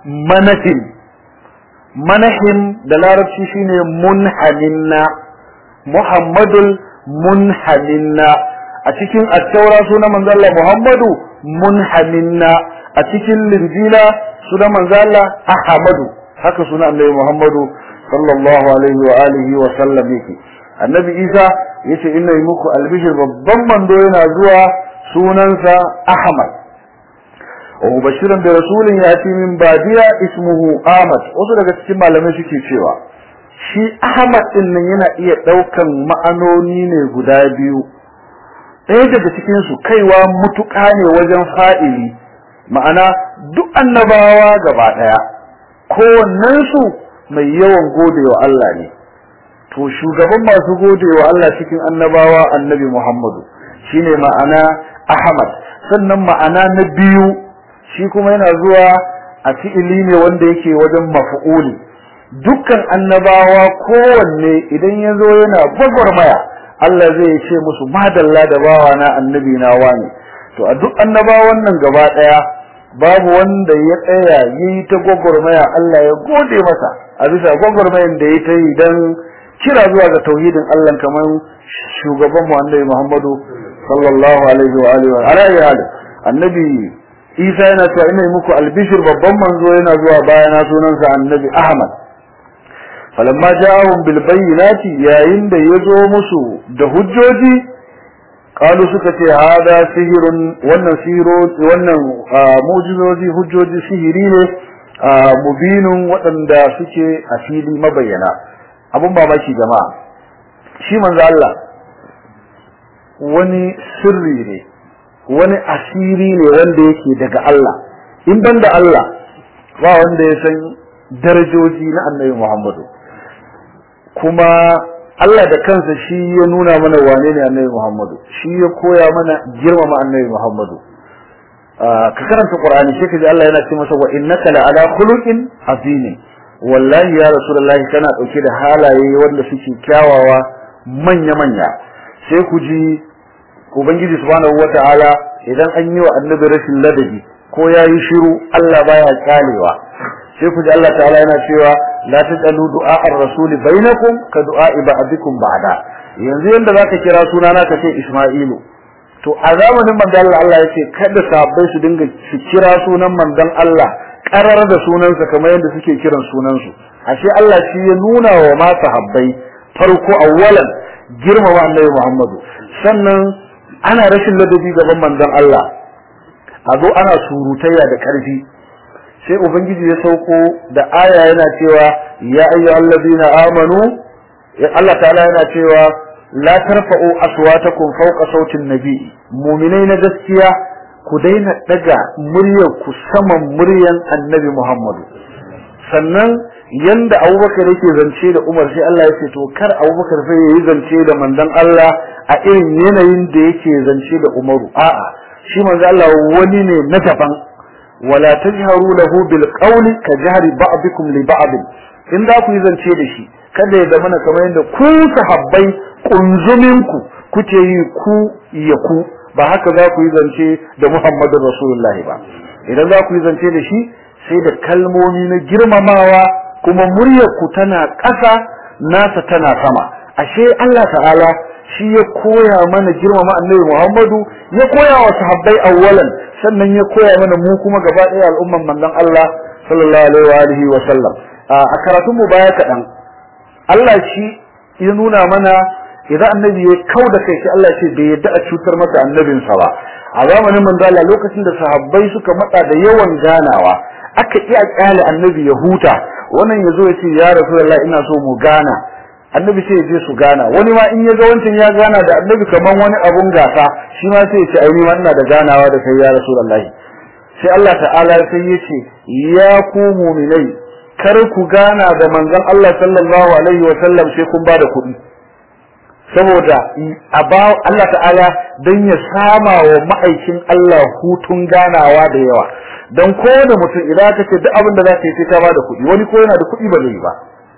Manahim da larabci shine munhaminna Muhammadul munhaminna a cikin at-Taura sunan manzon Allah Muhammadu munhaminna a cikin Linjila sunan manzon Allah Ahmadu haka sunan Annabi Muhammadu sallallahu alaihi wa alihi wa sallam yake Annabi Isa yace inna muku albishir babban mando yana zuwa sunansa Ahmad wa mubashiran bi rasulin yati min badiya ismuhu Ahmad wasu daga cikin malamai suke cewa shi Ahmad din nan yana iya daukan ma'anoni ne guda biyu ɗaya daga cikin su kaiwa mutuƙa ne wajen fa'ili ma'ana duk annabawa gaba daya kowannen su mai yawan godewa Allah ne to shugaban masu godewa Allah cikin annabawa annabi Muhammadu shine ma'ana Ahmad sannan ma'ana na biyu shi kuma yana zuwa a fi'ili ne wanda yake wajen maf'uli dukkan annabawa kowanne idan yazo yana gwagwarmaya Allah zai ce musu madalla da bawa na annabi na wani to a duk annabawan nan gaba daya babu wanda ya tsaya yi ta gwagwarmaya Allah ya gode masa a bisa gwagwarmayan da ya ta yi dan kira zuwa ga tauhidin Allah kamar shugaban mu annabi Muhammadu sallallahu alaihi wa alihi wa alihi annabi Isa yana cewa ina muku albishir babban manzo yana zuwa bayana sunansa annabi Ahmad falamma ja'ahum bil bayyinati yayin da yazo musu da hujjoji qalu suka ce hada sihirun wannan sihiro wannan mu'jizoji hujjoji sihiri ne mubinun waɗanda suke a fili mabayyana abun mamaki jama'a shi manzo Allah wani sirri ne wani asiri ne wanda yake daga Allah in banda Allah ba wanda ya san darajoji na Annabi Muhammadu kuma Allah da kansa shi ya nuna mana wane ne Annabi Muhammadu shi ya koya mana girmama Annabi Muhammadu ka karanta Qur'ani sai ka ji Allah yana ce masa wa innaka la ala khuluqin azim wallahi ya rasulullahi kana dauke da halaye wanda suke kyawawa manya sai ku ji ubangiji subhanahu wataala idan an yi wa annabi rashin ladabi ko yayi shiru Allah baya kalewa sai ku ji Allah ta'ala yana cewa la tajalu du'a ar-rasul bainakum ka du'a ba'dikum ba'da yanzu yanda zaka kira sunana ka ce Isma'ilu to a zamanin manzon Allah yace kada sahabbai su dinga su kira sunan manzon Allah karar da sunansa kamar yadda suke kiran sunansu ashe Allah shi ya nuna wa ma sahabbai farko awwalan girmama Annabi Muhammadu sannan ana rashin ladabi gaban manzon Allah a zo ana surutayya da karfi sai ubangiji ya sauko da aya yana cewa ya ayyuhallazina amanu Allah ta'ala yana cewa la tarfa'u aswatakum fawqa sautin nabi mu'minai na gaskiya ku daina daga muryar ku saman muryan annabi Muhammadu sannan yanda Abubakar yake zance da Umar sai Allah ya ce to kar Abubakar sai yayi zance da manzon Allah a irin yanayin da yake zance da Umaru a'a shi manzon Allah wani ne na daban wala tajharu lahu bil qawli ka jahri ba'dikum li ba'd in da ku yi zance da shi kada ya zama kamar yanda ku sahabbai kunzuminku kuke yi ku ya ku ba haka za ku yi zance da Muhammadur Rasulullahi ba idan za ku yi zance da shi sai da kalmomi na girmamawa kuma muryar ku tana ƙasa nasa tana sama ashe Allah ta'ala shi ya koya mana girmama Annabi Muhammadu ya koya wa sahabbai awwalan sannan ya koya mana mu kuma gaba ɗaya al'umman manzon Allah sallallahu alaihi wa sallam a karatun mu baya kaɗan Allah shi ya nuna mana idan annabi ya kauda kai sai Allah ya ce bai yadda a cutar masa annabinsa ba a zamanin manzo Allah lokacin da sahabbai suka matsa da yawan ganawa aka iya kyale annabi ya huta wannan yazo ya ce ya rasulullahi ina so mu gana annabi sai ya je su gana wani ma in ya ga wancan ya gana da annabi kaman wani abun gasa shi ma sai ya ce ai ni ma ina da ganawa da kai ya rasulullahi sai Allah ta'ala sai ya ce ya ku mu'minai kar ku gana da manzon Allah sallallahu alaihi wa sallam sai kun bada kuɗi saboda Allah ta'ala dan ya sama wa ma'aikin Allah hutun ganawa da yawa dan ko da mutum idan ka ce duk abin da zaka yi sai ka bada kuɗi wani ko yana da kuɗi ba zai ba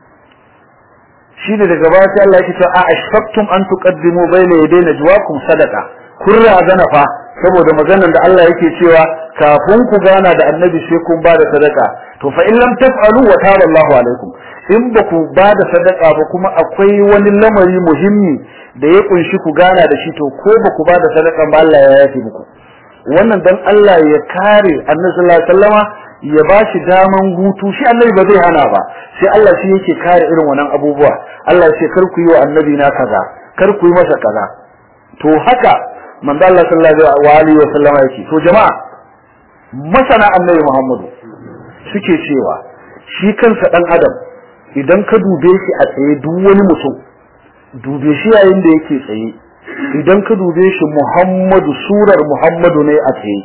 shine daga baya sai Allah yake cewa a ashfaqtum an tuqaddimu bayna yaday najwaakum sadaqa kurra azana fa saboda maganar da Allah yake cewa kafin ku gana da annabi sai kun bada sadaka to fa in lam taf'alu wa taba Allahu alaikum in ba ku bada sadaka ba kuma akwai wani lamari muhimmi da ya kunshi ku gana da shi to ko ba ku bada sadaka ba Allah ya yafe muku wannan dan Allah ya kare annabi sallallahu alaihi wasallama ya bashi daman hutu shi annabi ba zai hana ba sai Allah shi yake kare irin wannan abubuwa Allah ya ce kar ku yi wa annabi na kaza kar ku yi masa kaza to haka manzo Allah sallallahu alaihi wasallam yake to jama'a masana annabi Muhammadu suke cewa shi kansa dan adam idan ka dube shi a tsaye duk wani mutum dube shi yayin da yake tsaye idan ka dube shi Muhammadu surar Muhammadu ne a tsaye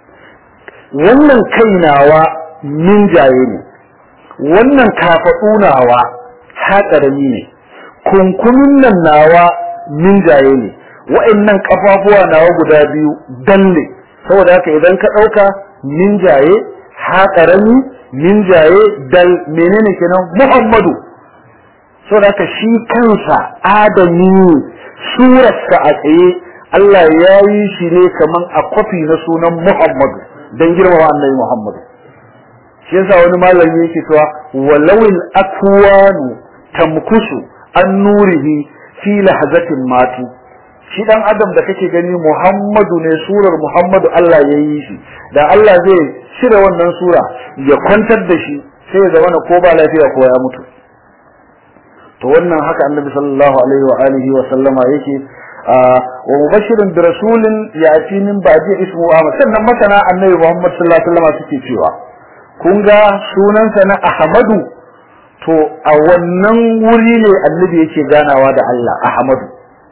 wannan kainawa min jaye ne wannan kafadu nawa haƙarami ne kunkumin nan nawa min jaye ne wa'annan kafafuwa nawa guda biyu dalle saboda haka idan ka dauka min jaye haƙarami min jaye dal menene kenan Muhammadu saboda haka shi kansa adami surarsa a tsaye Allah ya yi shi ne kaman a kwafi na sunan Muhammadu dan girmama annabi Muhammad shi yasa wani malami yake cewa walawil akwanu tamkusu an nurihi fi lahzatin matu shi dan adam da kake gani Muhammadu ne surar Muhammadu Allah ya yi shi da Allah zai cire wannan sura ya kwantar da shi sai ya zama ko ba lafiya ko ya mutu to wannan haka annabi sallallahu alaihi wa alihi wa sallama yake wa mubashirin bi rasulin yati min ba'di ismu Ahmad sannan masana annabi Muhammad sallallahu alaihi wasallam suke cewa kun ga sunansa na Ahmadu to a wannan wuri ne annabi yake ganawa da Allah Ahmadu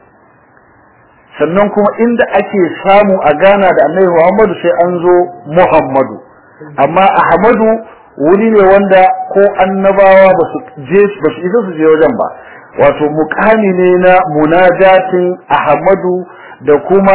sannan kuma inda ake samu a gana da annabi Muhammad sai an zo Muhammadu amma Ahmadu wuri ne wanda ko annabawa ba su je wajen ba wato mukami ne na munajatin Ahmadu da kuma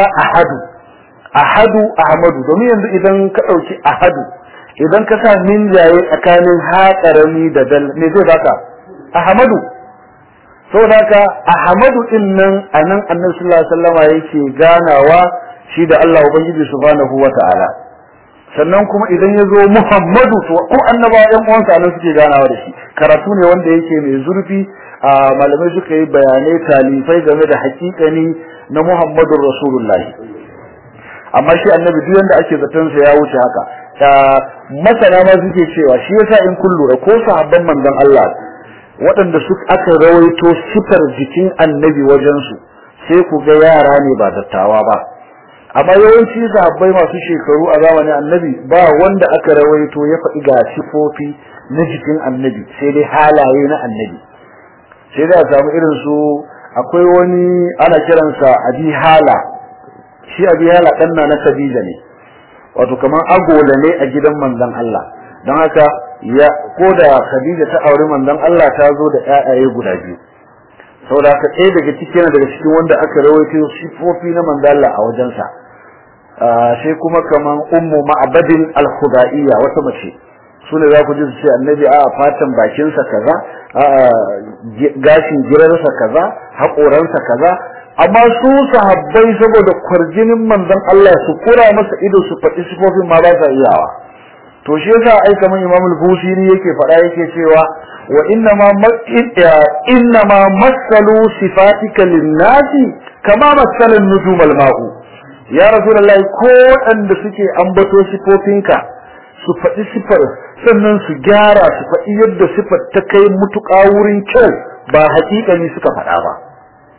Ahmadu domin yanzu idan ka dauki Ahadu idan ka sa min jaye tsakanin haƙarami da dal me zai baka Ahmadu saboda haka Ahmadu din nan anan Annabi sallallahu alaihi wasallam yake ganawa shi da Allah ubangiji subhanahu wataala sannan kuma idan yazo Muhammadu to ko annabawa ɗan uwansa anan suke ganawa da shi karatu ne wanda yake mai zurfi malamai suka yi bayanai talifai game da hakikani na Muhammadur Rasulullahi amma shi annabi duk yanda ake zaton sa ya wuce haka masana ma suke cewa shi yasa in kun lura ko sahabban manzon Allah waɗanda su aka rawaito sifar jikin annabi wajen su sai ku ga yara ne ba dattawa ba amma yawanci sahabbai masu shekaru a zamanin annabi ba wanda aka rawaito ya faɗi ga sifofi na jikin annabi sai dai halaye na annabi sai da samu irin su akwai wani ana kiransa Abi Hala shi Abi Hala dan na Khadija ne wato kaman agola ne a gidan manzon Allah dan haka ya koda Khadija ta aure manzon Allah ta zo da ƴaƴaye guda biyu saboda haka ɗaya daga cikin wanda aka rawaito sifofi na manzon Allah a wajensa sai kuma kaman Ummu Ma'badin al-Khudaiya wata mace sune za ku ji su ce annabi a fatan bakinsa kaza gashin girarsa kaza haƙoransa kaza amma su sahabbai saboda kwarjinin manzon Allah su kura masa ido su faɗi sifofin ma ba sa iyawa to shi yasa ai kaman Imam al-Busiri yake faɗa yake cewa wa inna ma masalu sifatika lin-nasi kama masalan nujum al-ma'u ya rasulullahi ko wanda suke ambato sifofinka su faɗi sifar sannan su gyara su faɗi yadda sifar ta kai mutuƙa wurin kyau ba haƙiƙani suka faɗa ba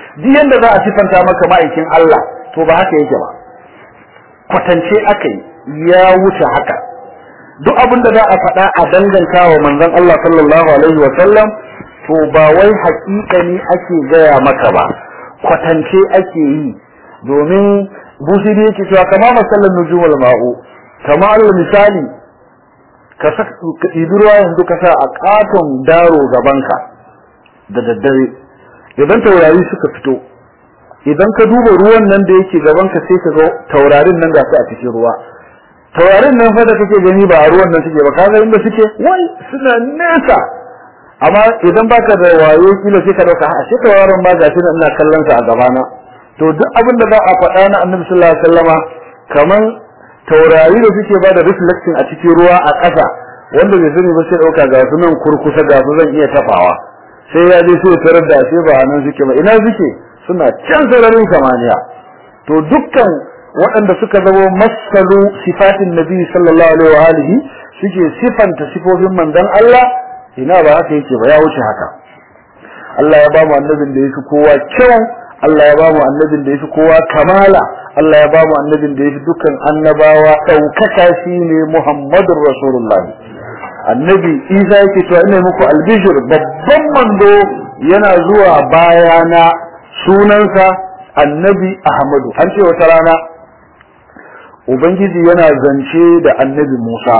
duk yanda za a sifanta maka ma'aikin Allah to ba haka yake ba, kwatance akai ya wuce haka. Duk abin da za a faɗa a danganta wa manzon Allah sallallahu alaihi wa sallam to ba wai haƙiƙani ake gaya maka ba, kwatance ake yi. Domin Busiri yake cewa kama masallan nujumul ma'u, kama Allah misali ka ɗibi ruwa yanzu ka sa a ƙaton daro gabanka da daddare, idan taurari suka fito, idan ka duba ruwan nan da yake gabanka sai ka ga taurarin nan ga su a cikin ruwa. Taurarin nan fa da kake gani ba a ruwan nan suke ba, kaga inda suke wai suna nesa, amma idan baka da wayo kila sai ka dauka a shi tauraron ma gashi ina kallon sa a gabana. To duk abin da za a faɗa na Annabi sallallahu alaihi wasallama kaman taurari da suke bada reflection a cikin ruwa a ƙasa, wanda bai sani ba sai dauka ga su nan kurkusa ga su zan iya tafawa, sai ya je sai tarar da shi ba nan suke ba, ina suke? Suna can sararin samaniya. To dukkan waɗanda suka zama masalu sifatin Nabi sallallahu alaihi wa alihi suke sifanta sifofin manzon Allah, ina ba haka yake ba, ya wuce haka. Allah ya ba mu annabin da yake kowa kyau, Allah ya ba mu annabin da yake kowa kamala, Allah ya ba mu annabin da yake dukkan annabawa daukaka shine Muhammadur Rasulullah. Annabi Isa yake cewa ina muku albishir, babban mando yana zuwa bayana, sunansa Annabi Ahmadu. An ce wata rana Ubangiji yana zance da Annabi Musa,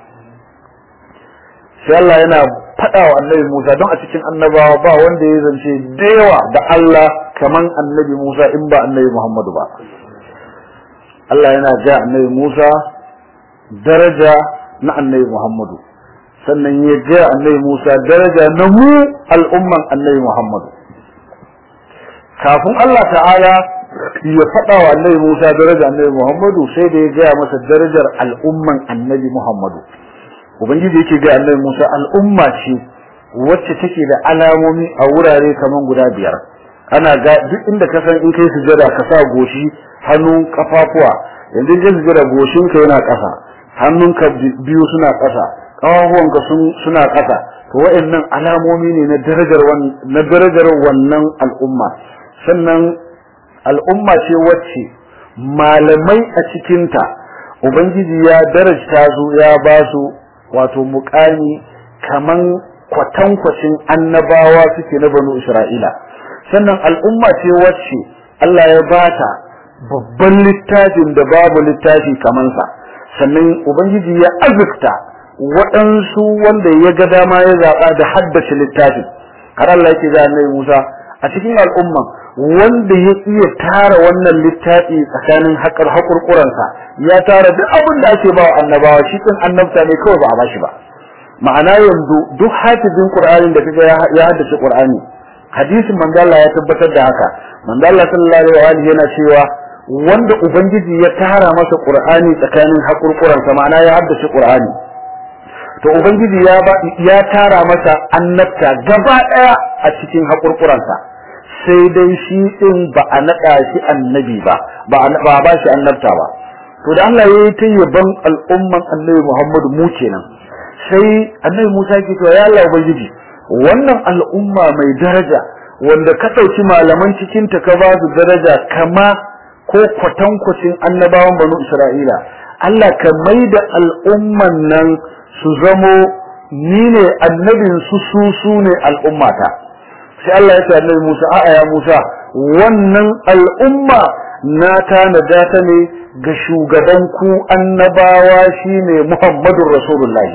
sai Allah yana faɗa wa Annabi Musa, don a cikin annabawa ba wanda ya zance da yawa da Allah kaman Annabi Musa in ba Annabi Muhammadu ba. Allah yana ja Annabi Musa daraja na Annabi Muhammadu, sannan ya ja Annabi Musa daraja na mu al'umman Annabi Muhammadu. Kafin Allah ta'ala ya faɗa wa Annabi Musa daraja Annabi Muhammadu, sai da ya gaya masa darajar al'umman Annabi Muhammadu. Ubangiji yake ga Annabi Musa al'umma ce wacce take da alamomi a wurare kaman guda 5. Ana ga duk inda ka san in kai sujada ka sa goshi, hannu, kafafuwa. Yanzu je sujada goshinka yana ƙasa, hannunka biyu suna ƙasa, kafafuwanka suna ƙasa. To waɗannan alamomi ne na darajar wannan al'umma. Sannan al'umma ce wacce malamai a cikinta Ubangiji ya darajta su, ya ba su wato muƙami kaman kwatankwacin annabawa suke na banu Isra'ila. Sannan al'umma ce wacce Allah ya bata babban littafin da babu littafi kamansa. Sannan Ubangiji ya azurta waɗansu wanda ya ga dama ya zaɓa da haddace littafin. Har Allah yake ga Annabi Musa a cikin al'umman wanda ya iya tara wannan littafi tsakanin haƙurƙuransa, ya tara duk abin da ake ba wa annabawa, shi kan annabta ne kawai ba a bashi ba. Ma'ana yanzu duk hafizin Qur'anin da kaga ya haddace Qur'ani, hadisin manzo Allah ya tabbatar da haka. Manzo Allah sallallahu alaihi wa alihi yana cewa wanda ubangiji ya tara masa Qur'ani tsakanin haƙurƙuransa, ma'ana ya haddace Qur'ani, to ubangiji ya tara masa annabta gaba daya a cikin haƙurƙuransa, sai dai shi din ba a naɗa shi annabi ba ba shi annabta ba. To da Allah ya yi ta yaban al'umman Annabi Muhammadu mu kenan, sai Annabi Musa ke cewa ya Allah ubangiji wannan al'umma mai daraja wanda ka ɗauki malaman cikin ta ka ba su daraja kama ko kwatankwacin annabawan banu Isra'ila, Allah ka maida al'umman nan su zamo ni ne annabin su ne al'ummata. Sai Allah ya ce Annabi Musa, a'a ya Musa, wannan al'umma na tanada ta ne ga shugaban ku annabawa shine Muhammadur Rasulullah.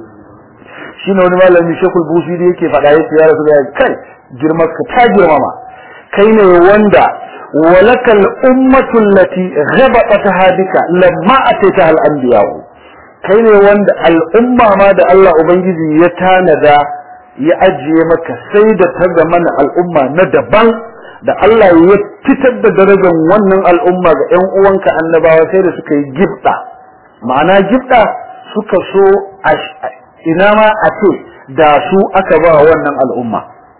Shine wani malami Sheikhul Busiri yake faɗa yake ya Rasulullah, kai girman ka ta girmama, kai ne wanda walakal ummatu allati ghabatat bika lamma ataita al anbiya, kai ne wanda al'umma ma da Allah ubangiji ya tanada ya ajiye maka sai da ta zama na al'umma na daban, da Allah ya fitar da darajar wannan al'umma ga ƴan uwanka annabawa sai da suka yi gifta. Ma'ana gifta suka so ina ma a ce da su aka ba wannan al'umma.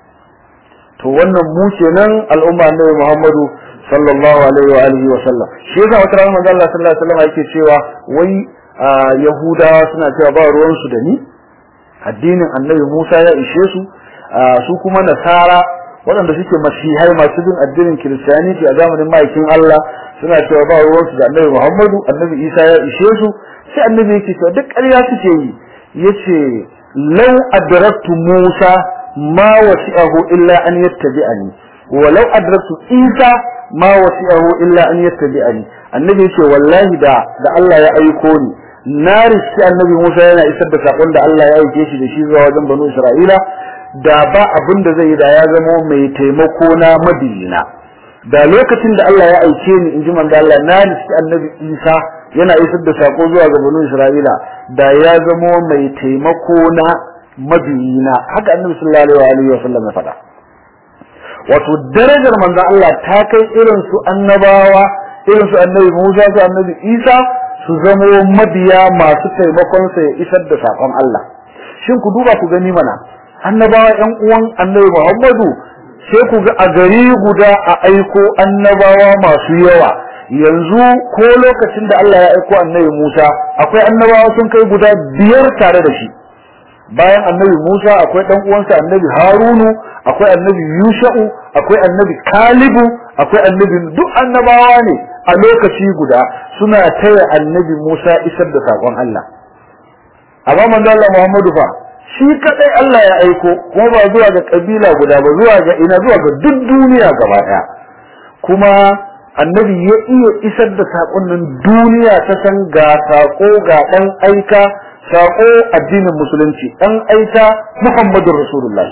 To wannan mu kenan al'umma Annabi Muhammadu sallallahu alaihi wa alihi wa sallam. Shi yasa wata rana manzo Allah sallallahu alaihi wa sallam yake cewa wai Yahudawa suna cewa ba ruwan su da ni, addinin Annabi Musa ya ishe su, su kuma Nasara waɗanda suke masihai masu bin addinin kiristiyaniti a zamanin ma'aikin Allah suna cewa ba ruwansu da annabi Muhammadu, annabi Isa ya ishe su, sai annabi yake cewa duk ƙarya suke yi, yace law adraktu Musa ma wasi'ahu illa an yattabi'ani wa law adraktu Isa ma wasi'ahu illa an yattabi'ani. Annabi yace wallahi da Allah ya aiko ni, na riski annabi Musa yana isar da sakon da Allah ya aike shi da shi zuwa wajen banu Isra'ila, da ba abin da zai yi da ya zama mai taimako na madina. Da lokacin da Allah ya aike ni inji manzo Allah, na riski annabi Isa yana isar da sako zuwa ga banu Isra'ila, da ya zama mai taimako na madina. Haka annabi sallallahu alaihi wa sallam ya faɗa. Wato darajar manzo Allah ta kai irin su annabawa, irin su annabi Musa, su annabi Isa su zamo mabiya masu taimakon sa ya isar da sakon Allah. Shin ku duba ku gani mana, annabawa ƴan uwan annabi Muhammadu, sai ku ga a gari guda a aiko annabawa masu yawa. Yanzu ko lokacin da Allah ya aiko annabi Musa, akwai annabawa sun kai guda 5 tare da shi. Bayan annabi Musa akwai dan uwansa annabi Harunu, akwai annabi Yusha'u, akwai annabi Kalibu, akwai annabi, duk annabawa ne a lokaci guda suna taya annabi Musa isar da sakon Allah. Amma manzo Allah Muhammadu fa shi kadai Allah ya aiko, kuma ba zuwa ga kabila guda ba, zuwa ga duk duniya gaba daya. Kuma annabi ya iya isar da sakon nan, duniya ta san ga sako, ga dan aika, sako addinin musulunci, dan aika Muhammadur Rasulullah.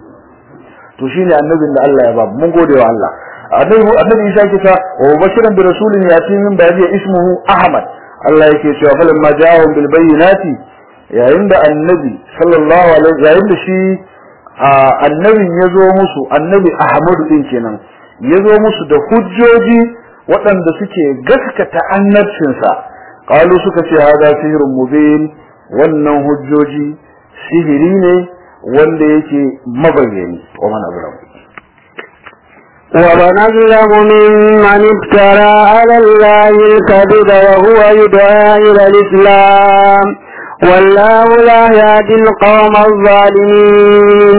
To shine annabin da Allah ya ba, mun gode wa Allah. Annabi Isa yake cewa wa bashiran bi rasulin yati min ba'di ismuhu Ahmad. Allah yake cewa falamma ja'ahum bil bayyinati, yayin da annabi sallallahu alaihi, yayin da shi annabin yazo musu, annabi Ahmadu din kenan, yazo musu da hujjoji waɗanda suke gaskata annabcinsa, qalu suka ce hada sihrun mubin, wannan hujjoji sihiri ne wanda yake mabayyani. Wa man azlamu ومن أظلم ممن افترى على الله الكذب وهو يدعى إلى الإسلام والله لا يهدي القوم الظالمين.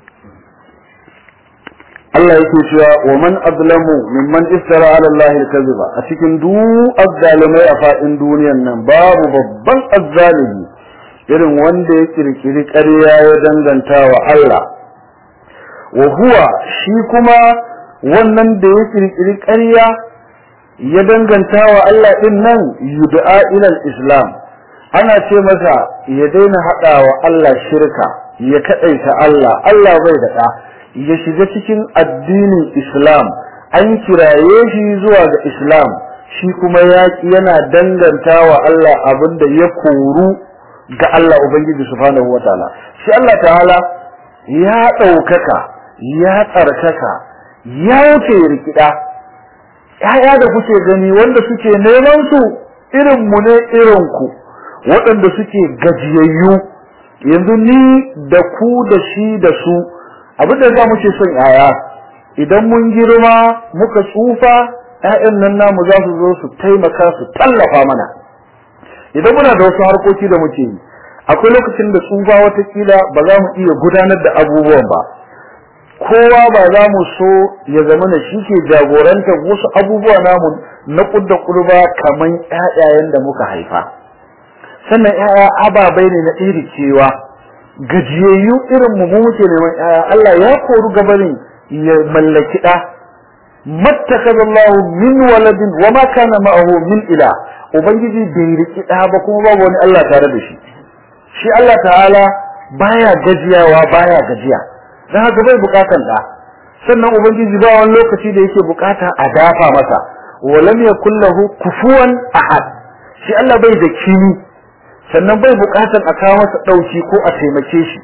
Allah yake cewa wa man azlamu mimman iftara ala Allah al-kadhiba, a cikin duk azzalimai a fadin duniyan nan babu babban azzalimi irin wanda ya kirkiri ƙarya ya danganta wa Allah. Wa huwa, shi kuma wannan da ya kirkiri ƙarya ya danganta wa Allah din nan, yud'a ila al-islam, ana ce masa ya daina hada wa Allah shirka, ya kadaita Allah, Allah bai da ɗa, ya shiga cikin addinin Islam. An kiraye shi zuwa ga Islam, shi kuma yana danganta wa Allah abinda ya koru ga Allah Ubangiji subhanahu wataala. Shi Allah ta'ala ya ɗaukaka, ya tsarkaka, ya wuce rikida. Ya'ya da kuke gani wanda suke neman su irin mu ne, irin ku, waɗanda suke gajiyayyu. Yanzu ni da ku da shi da su, abin da za mu ce son yaya, idan mun girma muka tsufa, ƴaƴan nan namu za su zo su taimaka, su tallafa mana. Idan muna da wasu harkoki da muke yi, akwai lokacin da tsufa watakila ba za mu iya gudanar da abubuwan ba, kowa ba za mu so ya zama na shi ke jagorantar wasu abubuwa namu na kudda kurba kaman ƴaƴayen da muka haifa. Sannan ƴaƴa ababai ne na iri cewa gajiyayyu irin mu muke neman ƴaƴa. Allah ya koru gabanin ya mallaki ɗa. Mattakhadallahu min waladin wa ma kana ma'ahu min ila. Ubangiji bai riki ɗa ba, kuma babu wani Allah tare da shi. Shi Allah ta'ala baya gajiyawa, baya gajiya, dan haka bai bukatan ɗa. Sannan ubangiji ba wani lokaci da yake bukata a dafa masa, wa lam yakul lahu kufuwan ahad. Shi Allah bai da kini, sannan bai bukatan a kawo masa dauki ko a taimake shi.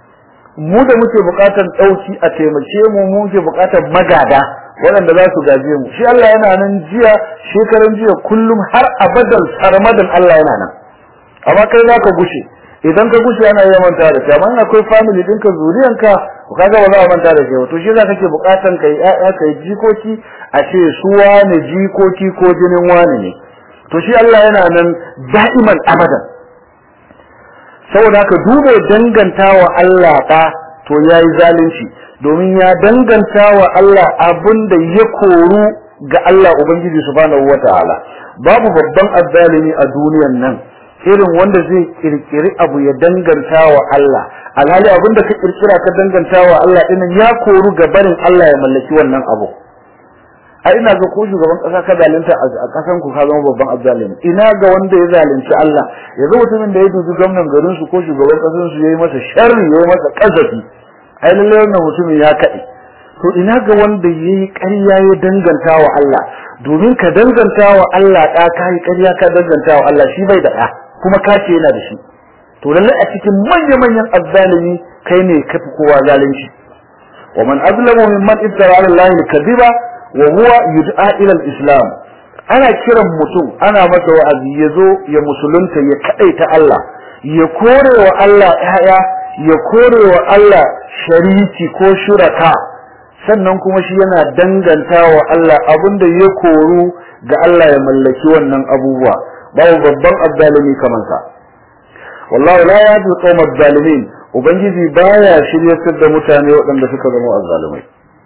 Mu da muke bukatan dauki a taimake mu, muke bukatan magada waɗanda za su gaje mu. Shi Allah yana nan jiya, shekaran jiya, kullum har abadan sarmadan Allah yana nan. Amma kai za ka gushe, idan ka gushe ana iya manta da kai, amma akwai family ɗinka, zuriyanka, kaga ba za a manta da kai. To shi za kake bukatan kai ƴaƴa, kai jikoki, a ce su wane jikoki ko jinin wane ne. To shi Allah yana nan da'iman abadan. Saboda haka dube dangantawa Allah ɗa to yayi zalunci. domin ya danganta wa Allah abinda ya koru ga Allah ubangiji subhanahu wataala. Babu babban azzalimi a duniyan nan irin wanda zai kirkiri abu ya danganta wa Allah, alhali abinda ka kirkira ka danganta wa Allah din ya koru ga barin Allah ya mallaki wannan abu. A ina ga ko shugaban kasa ka zalunta a kasan ku ka zama babban azzalimi, ina ga wanda ya zalunci Allah. Yanzu mutumin da ya dubi gwamnan garin su ko shugaban kasan su yayi masa sharri, yayi masa kazafi, ai lalle wannan mutumin ya kade. To ina ga wanda yayi ƙarya ya danganta wa Allah, domin ka danganta wa Allah da kai ƙarya ka danganta wa Allah, shi bai da da kuma ka ce yana da shi. To lalle a cikin manyan azzalimi kai ne kafi kowa zalunci. Wa man azlamu mimman iftara ala Allah al-kadhiba wa huwa yud'a ila al-islam. Ana kiran mutum, ana masa wa'azi yazo ya musulunta, ya kadaita Allah, ya kore wa Allah ya kore wa Allah shariki ko shuraka, sannan kuma shi yana danganta wa Allah abinda ya koru ga Allah ya mallaki wannan abubuwa. Babu babban azzalimi kaman sa. Wallahi la yahdi qawma azzalimin. Ubangiji baya shiryatar da mutane waɗanda suka zama azzalimai.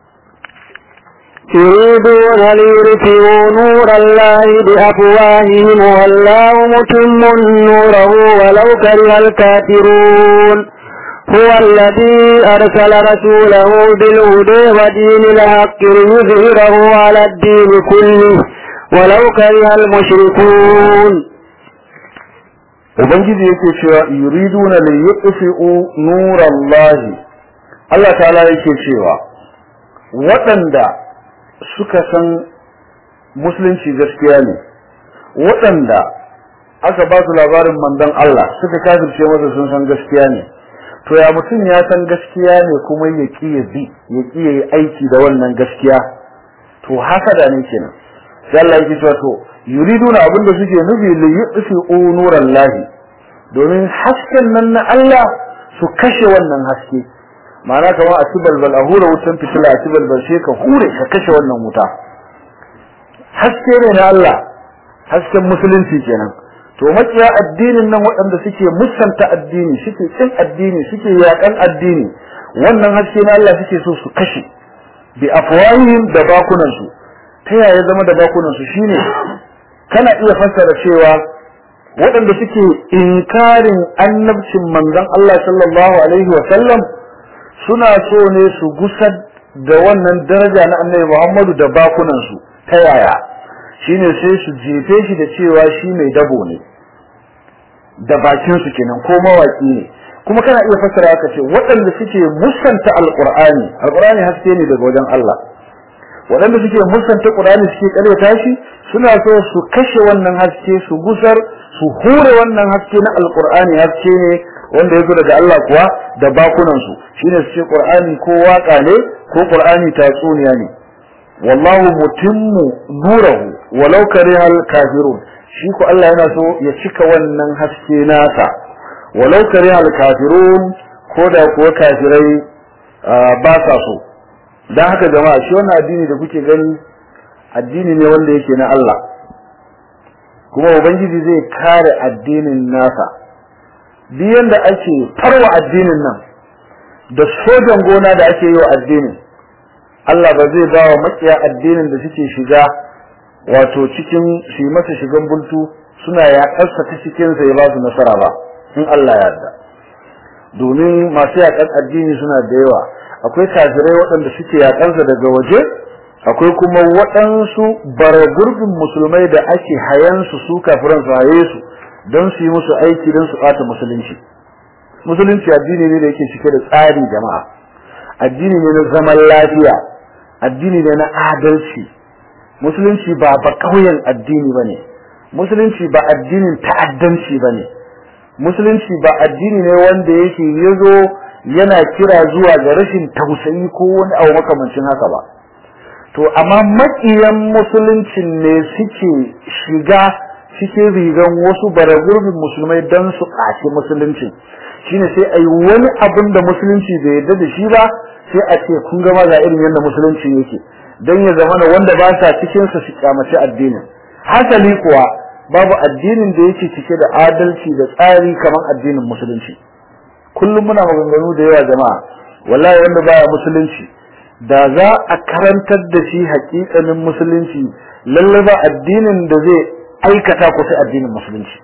يريدون ليطفئوا نور الله بأفواههم والله متم نوره ولو كره الكافرون. هو الذي أرسل رسوله بالهدى ودين الحق ليظهره على الدين كله ولو كره المشركون. Ubangiji yake cewa yuriduna li yutfi'u nurallahi. Allah ta'ala yake cewa waɗanda suka san musulunci gaskiya ne, waɗanda aka ba su labarin manzon Allah suka kafirce masa sun san gaskiya ne. To ya mutum ya san gaskiya ne kuma ya yi aiki da wannan gaskiya, to hasada ne kenan. Sai Allah yake cewa to yuriduna abinda suke nufi li yutfi'u nurallahi, domin hasken nan na Allah su kashe wannan haske. Ma'ana kamar a cibalbal a hura wutan fitila a cibalbal sai ka hure ka kashe wannan wuta. Haske ne na Allah, hasken musulunci kenan. To makiya addinin nan waɗanda suke musanta addini, suke kin addini, suke yakan addini, wannan haske na Allah suke so su kashe bi afwahihim da bakunan su. Ta yaya zama da bakunan su shine kana iya fassara cewa waɗanda suke inkarin annabcin manzon Allah sallallahu alaihi wa sallam suna so ne su gusar da wannan daraja na Annabi Muhammadu da bakunan su. Ta yaya? Shine sai su jefe shi da cewa shi mai dabo ne, da bakin su kenan ko mawaki ne. Kuma kana iya fassara haka ce waɗanda suke musanta alqur'ani haske ne daga wajen Allah. Waɗanda suke musanta qur'ani suke karyata shi suna so su kashe wannan haske, su gusar, su hure wannan haske na alqur'ani, haske ne wanda yazo daga Allah kuwa da bakunan su. Shine su ce qur'ani ko waka ne ko qur'ani tatsuniya ne. Wallahu mutimmu nurahu walau karihal kafirun. Shi ko Allah yana so ya cika wannan haske nasa walau karihal kafirun, ko da kuwa kafirai ba sa so. Dan haka jama'a, shi wannan addini da kuke gani addini ne wanda yake na Allah, kuma ubangiji zai kare addinin nasa. Duk yanda ake farwa addinin nan da sojan gona da ake yi wa addinin, Allah ba zai ba wa makiya addinin da suke shiga wato cikin shi masa shigan bultu suna yaƙarsa ta cikin sa ya ba su nasara ba, in Allah ya yarda. Domin masu yaƙar addini suna da yawa. Akwai kafirai waɗanda suke yaƙarsa daga waje, akwai kuma waɗansu baragurbin musulmai da ake hayansu su kafiran su haye su don su yi musu aiki don su ɓata musulunci. Musulunci addini ne da yake cike da tsari jama'a, addini ne na zaman lafiya, addini ne na adalci. Musulunci ba ƙauyen addini bane, musulunci ba addinin ta'addanci bane, musulunci ba addini ne wanda yake yazo yana kira zuwa ga rashin tausayi ko wani abu makamancin haka ba. To amma makiyan musuluncin ne suke shiga cikin rigan wasu baragurbin musulmai don su ƙashi musulunci. Shine sai ayi wani abin da musulunci bai yarda da shi ba, sai a ce kun ga ma ga irin yanda musulunci yake, dan ya zama na wanda ba sa cikin sa su kyamaci addinin. Hasali kuwa babu addinin da yake cike da adalci da tsari kamar addinin musulunci. Kullum muna maganganu da yawa jama'a, wallahi wanda baya musulunci da za a karantar da shi haƙiƙanin musulunci lalle ba addinin da zai aikata ko sai addinin musulunci.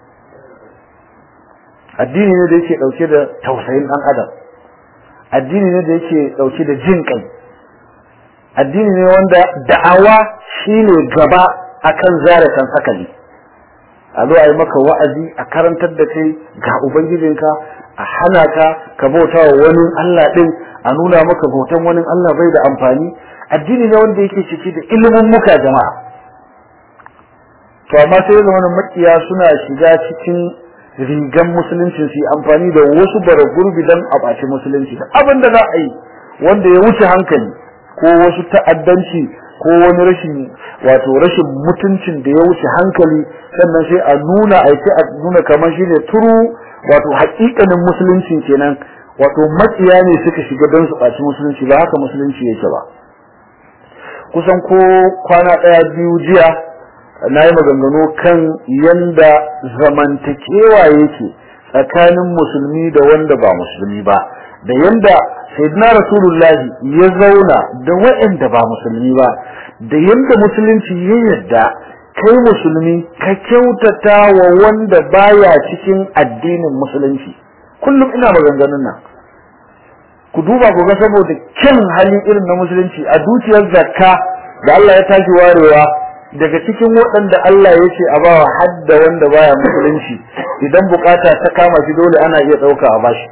Addini ne da yake dauke da tausayin dan adam, addini ne da yake dauke da jin kai, addini ne wanda da'awa shine gaba akan zare kan sakali. A zo a yi maka wa'azi a karantar da kai ga ubangijinka, a hana ka bauta wa wani Allah din, a nuna maka bautan wani Allah bai da amfani. Addini ne wanda yake cike da ilimin muka jama'a. To amma sai ya zama makiya suna shiga cikin rigan musulunci su amfani da wasu baragurbi dan a baci musulunci. Abin da za a yi wanda ya wuce hankali ko wasu ta'addanci ko wani rashin mutuncin da ya wuce hankali, sannan sai a nuna kamar shine turu wato haƙiƙanin musulunci kenan, wato makiya ne suka shiga don su ɓaci musulunci. Ba haka musulunci yake ba. Kusan ko kwana ɗaya biyu jiya na yi maganganu kan yanda zamantakewa yake tsakanin musulmi da wanda ba musulmi ba, da yanda sayyidina rasulullahi ya zauna da waɗanda ba musulmi ba, da yanda musulunci ya yarda kai musulmi ka kyautata wa wanda baya cikin addinin musulunci. Kullum ina maganganun nan, ku duba ku ga saboda kyan halin irin na musulunci a dukiyar zakka da Allah ya tashi warewa, daga cikin waɗanda Allah ya ce a bawa hadda wanda baya musulunci, idan bukata ta kama shi dole ana iya ɗauka a bashi.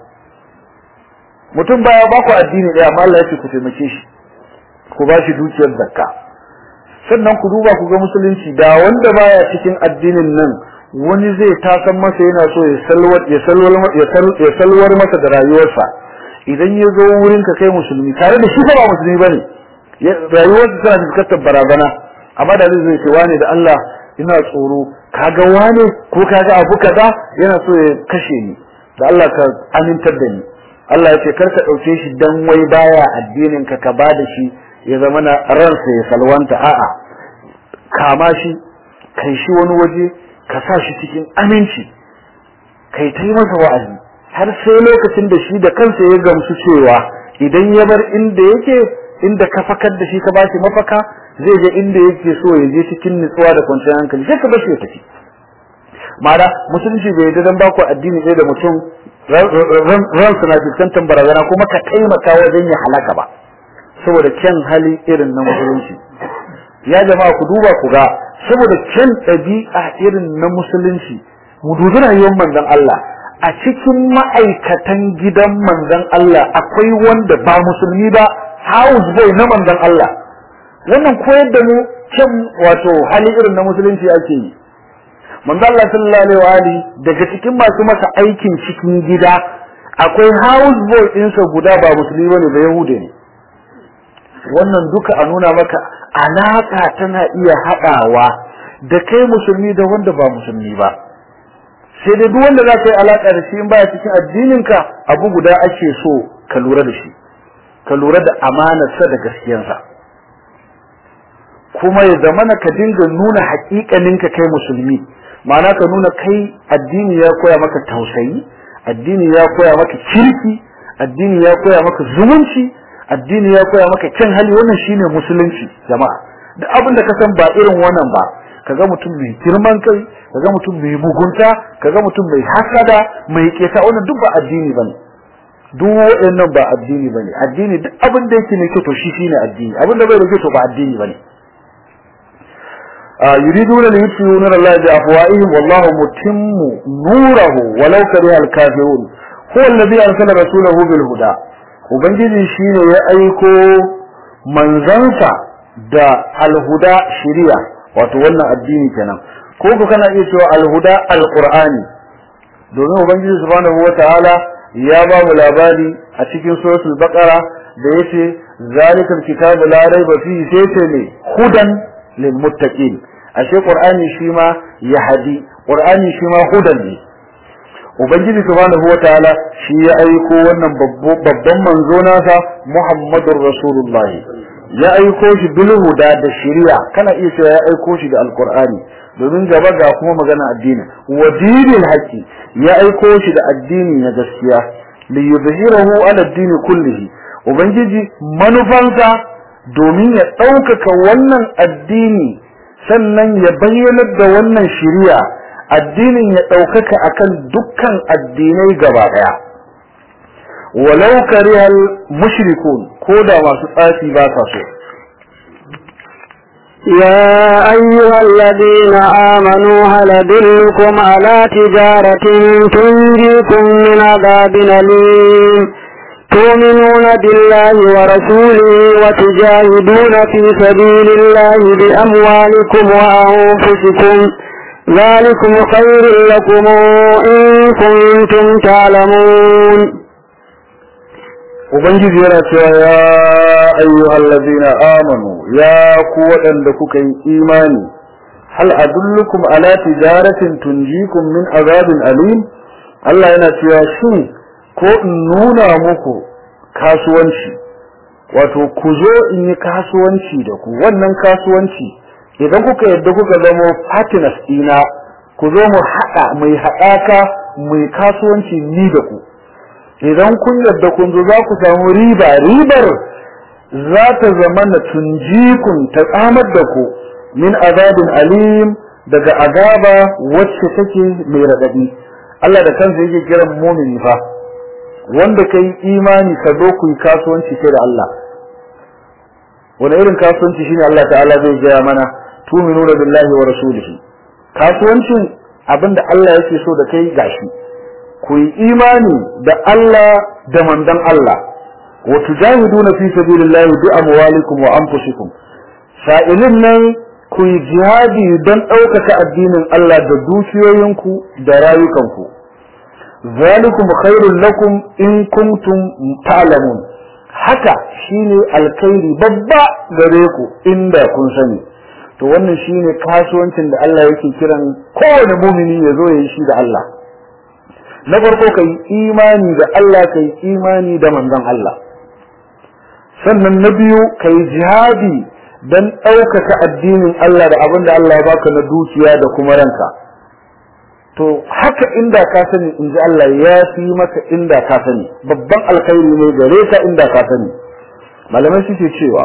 Mutum baya ba ku addini ɗaya, amma Allah ya ce ku taimake shi, ku bashi dukiyar zakka. Sannan ku duba ku ga musulunci da wanda baya cikin addinin nan wani zai tasan masa yana so ya salwar masa da rayuwarsa, idan ya zo wurin ka kai musulmi tare da shi ba musulmi bane, rayuwarsa tana fuskantar barazana, amma da zai ce wane da Allah ina tsoro, kaga wane ko kaga abu kaza yana so ya kashe ni, da Allah ka amintar da ni. Allah ya ce kar ka dauke shi dan wai baya addinin ka bada shi ya zama na ransa ya salwanta, a'a kama shi kai shi wani waje ka sa shi cikin aminci, kai ta yi masa wa'azi har sai lokacin da shi da kansa ya gamsu cewa idan ya bar inda yake, inda ka fakar da shi ka ba shi mafaka, zai je inda yake so ya je cikin nutsuwa da kwanciyar hankali, sai ka bar shi ya tafi. Mara musulunci bai yarda dan ba ku addini ɗaya da mutum ransa na fuskantar barazana kuma ka taimaka wajen ya halaka ba, saboda kyan hali irin na musulunci. Ya jama'a ku duba ku ga, saboda kyan ɗabi'a irin na musulunci, mu dubi rayuwar manzon Allah. A cikin ma'aikatan gidan manzon Allah akwai wanda ba musulmi ba, house boy na manzon Allah. Wannan koyar da mu kyan wato hali irin na musulunci ake yi. Manzon Allah sallallahu alaihi wa alihi daga cikin masu masa aikin cikin gida akwai house boy ɗinsa guda ba musulmi bane, ba Yahude ne. Wannan duka a nuna maka alaka tana iya haɗawa da kai musulmi da wanda ba musulmi ba. Sai dai duk wanda za ka yi alaka da shi in baya cikin addininka, abu guda ake so ka lura da shi, ka lura da amanarsa da gaskiyarsa, kuma ya zamana ka dinga nuna haƙiƙaninka kai musulmi. Ma'ana ka nuna kai addini ya koya maka tausayi, addini ya koya maka kirki, addini ya koya maka zumunci, addini ya koya maka kyan hali. Wannan shine musulunci jama'a. Duk abin da ka san ba irin wannan ba, kaga mutum mai girman kai, kaga mutum mai mugunta, kaga mutum mai hasada, mai keta, wannan duk ba addini bane. Duk waɗannan ba addini bane. Addini duk abin da yake mai kyau to shi shine addini, abin da bai da kyau to ba addini bane. يريدون ليطفئوا نور الله بأفواههم والله متم نوره ولو كره الكافرون هو الذي أرسل رسوله بالهدى. وبنجي شيء يأيكو منزنسا دا الهدى شريعة وتولى الدين كنا كوكو كان يسوى الهدى القرآني. domin ubangiji subhanahu wataala ya ba mu labari a cikin suratul baqara da yace zalikal kitabu la raiba fihi sai ne hudan lil muttaqin. ashe qur'ani shi ma yahdi, qur'ani shi ma hudan ne. ubangiji subhanahu wataala shi ya aiko wannan babban manzo nasa muhammadur rasulullahi, ya aiko shi bil huda da shari'a. kana iya cewa ya aiko shi da alqur'ani domin gaba ga kuma magana addini, wa dinil haqqi, ya aiko shi da addini na gaskiya, li yuzhirahu ala ad-din kullihi, ubangiji manufansa domin ya ɗaukaka wannan addini sannan ya bayyanar da wannan shari'a addinin ya ɗaukaka akan dukkan addinai gaba ɗaya walau karihal mushrikun ko da masu tsafi ba sa so يا أيها الذين آمنوا هل أدلكم على تجارة تنجيكم من عذاب أليم تؤمنون بالله ورسوله وتجاهدون في سبيل الله بأموالكم وأنفسكم ذلكم خير لكم إن كنتم تعلمون ubangiji yana cewa ya ayyuhal ladina amanu ya ku waɗanda kuka yi imani hal adullukum ala tijaratin tunjikum min azabin alim Allah yana cewa shin ko in nuna muku kasuwanci wato ku zo in yi kasuwanci da ku wannan kasuwanci idan kuka yadda kuka zama partners ina ku zo mu haɗa mai haɗaka mai kasuwanci ni da ku idan kun yadda kun zo za ku samu ribar za ta zama na tunjikun ta tsamar da ku min azabin alim daga azaba wacce take mai radadi Allah da kansa yake kiran mu'mini fa wanda kai imani ka zo ku yi kasuwanci kai da Allah wani irin kasuwanci shine Allah ta'ala zai gaya mana tu'minuna billahi wa rasulihi kasuwancin abinda Allah yake so da kai gashi ku yi imani da Allah da mandan Allah wa tujahiduna fi sabilillahi bi amwalikum wa anfusikum sa'ilin nan ku yi jihadi don ɗaukaka addinin Allah da dukiyoyinku da rayukanku zalikum khairul lakum in kuntum ta'lamun haka shine alkhairi babba gare ku inda kun sani to wannan shine kasuwancin da Allah yake kiran kowane mu'mini ya zo yayi shi da Allah na farko kai imani da Allah kai imani da manzon Allah sannan na biyu kai jihadi dan ɗaukaka addinin Allah da abin da Allah ya baka na dukiya da kuma ranka to haka inda ka sani in ji Allah ya fi maka inda ka sani babban alkhairi ne gare ka inda ka sani malamai suke cewa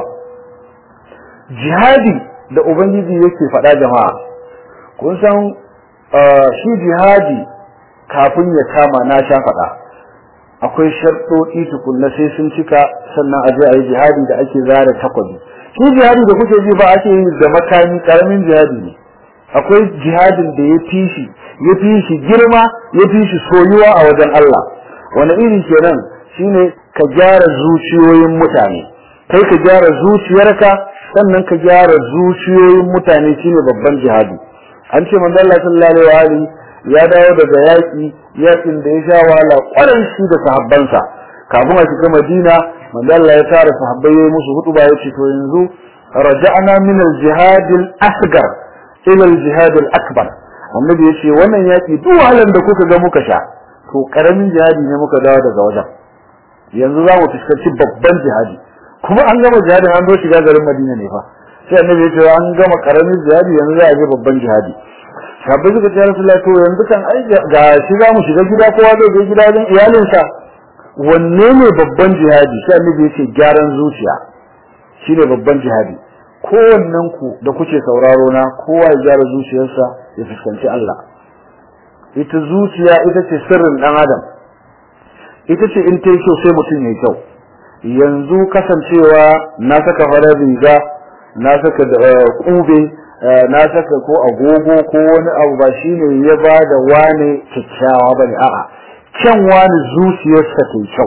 jihadi da ubangiji yake faɗa jama'a kun san shi jihadi kafin ya kama na sha faɗa akwai sharɗoɗi tukunna sai sun cika sannan a je a yi jihadi da ake zare takwabi shi jihadi da kuke ji ba ake yi da makami karamin jihadi ne akwai jihadin da ya fi shi girma ya fi shi soyuwa a wajen Allah wani iri kenan shine ka gyara zuciyoyin mutane kai ka gyara zuciyarka sannan ka gyara zuciyoyin mutane shine babban jihadi an ce manzo Allah sallallahu alaihi ya dawo daga yakin da ya sha wahala kwarin shi da sahabbansa kafin a shiga Madina manzo Allah ya tara sahabbai yayi musu hutuba yace to yanzu raja'na min al-jihad al-asghar ila al-jihad al-akbar annabi yace wannan yaki duk wahalan da kuka ga muka sha to karamin jihadi ne muka dawo daga wajen yanzu za mu fuskanci babban jihadi kuma an gama jihadin an zo shiga garin Madina ne fa sai annabi yace an gama karamin jihadi yanzu za a je babban jihadi sabbi suka ce Rasulullah to yanzu kan ai ga shi za mu shiga gida kowa zai je gida don iyalinsa wanne ne babban jihadi sai annabi yace gyaran zuciya shine babban jihadi kowannen ku da kuke sauraro na kowa ya gyara zuciyarsa ya fuskanci Allah ita zuciya ita ce sirrin dan adam ita ce in tayi kyau sai mutum yayi kyau yanzu kasancewa na saka farar riga na saka kube na saka ko agogo ko wani abu ba shine ya bada wani kikkiawa bane a'a kyan wani zuciyarsa ta kyau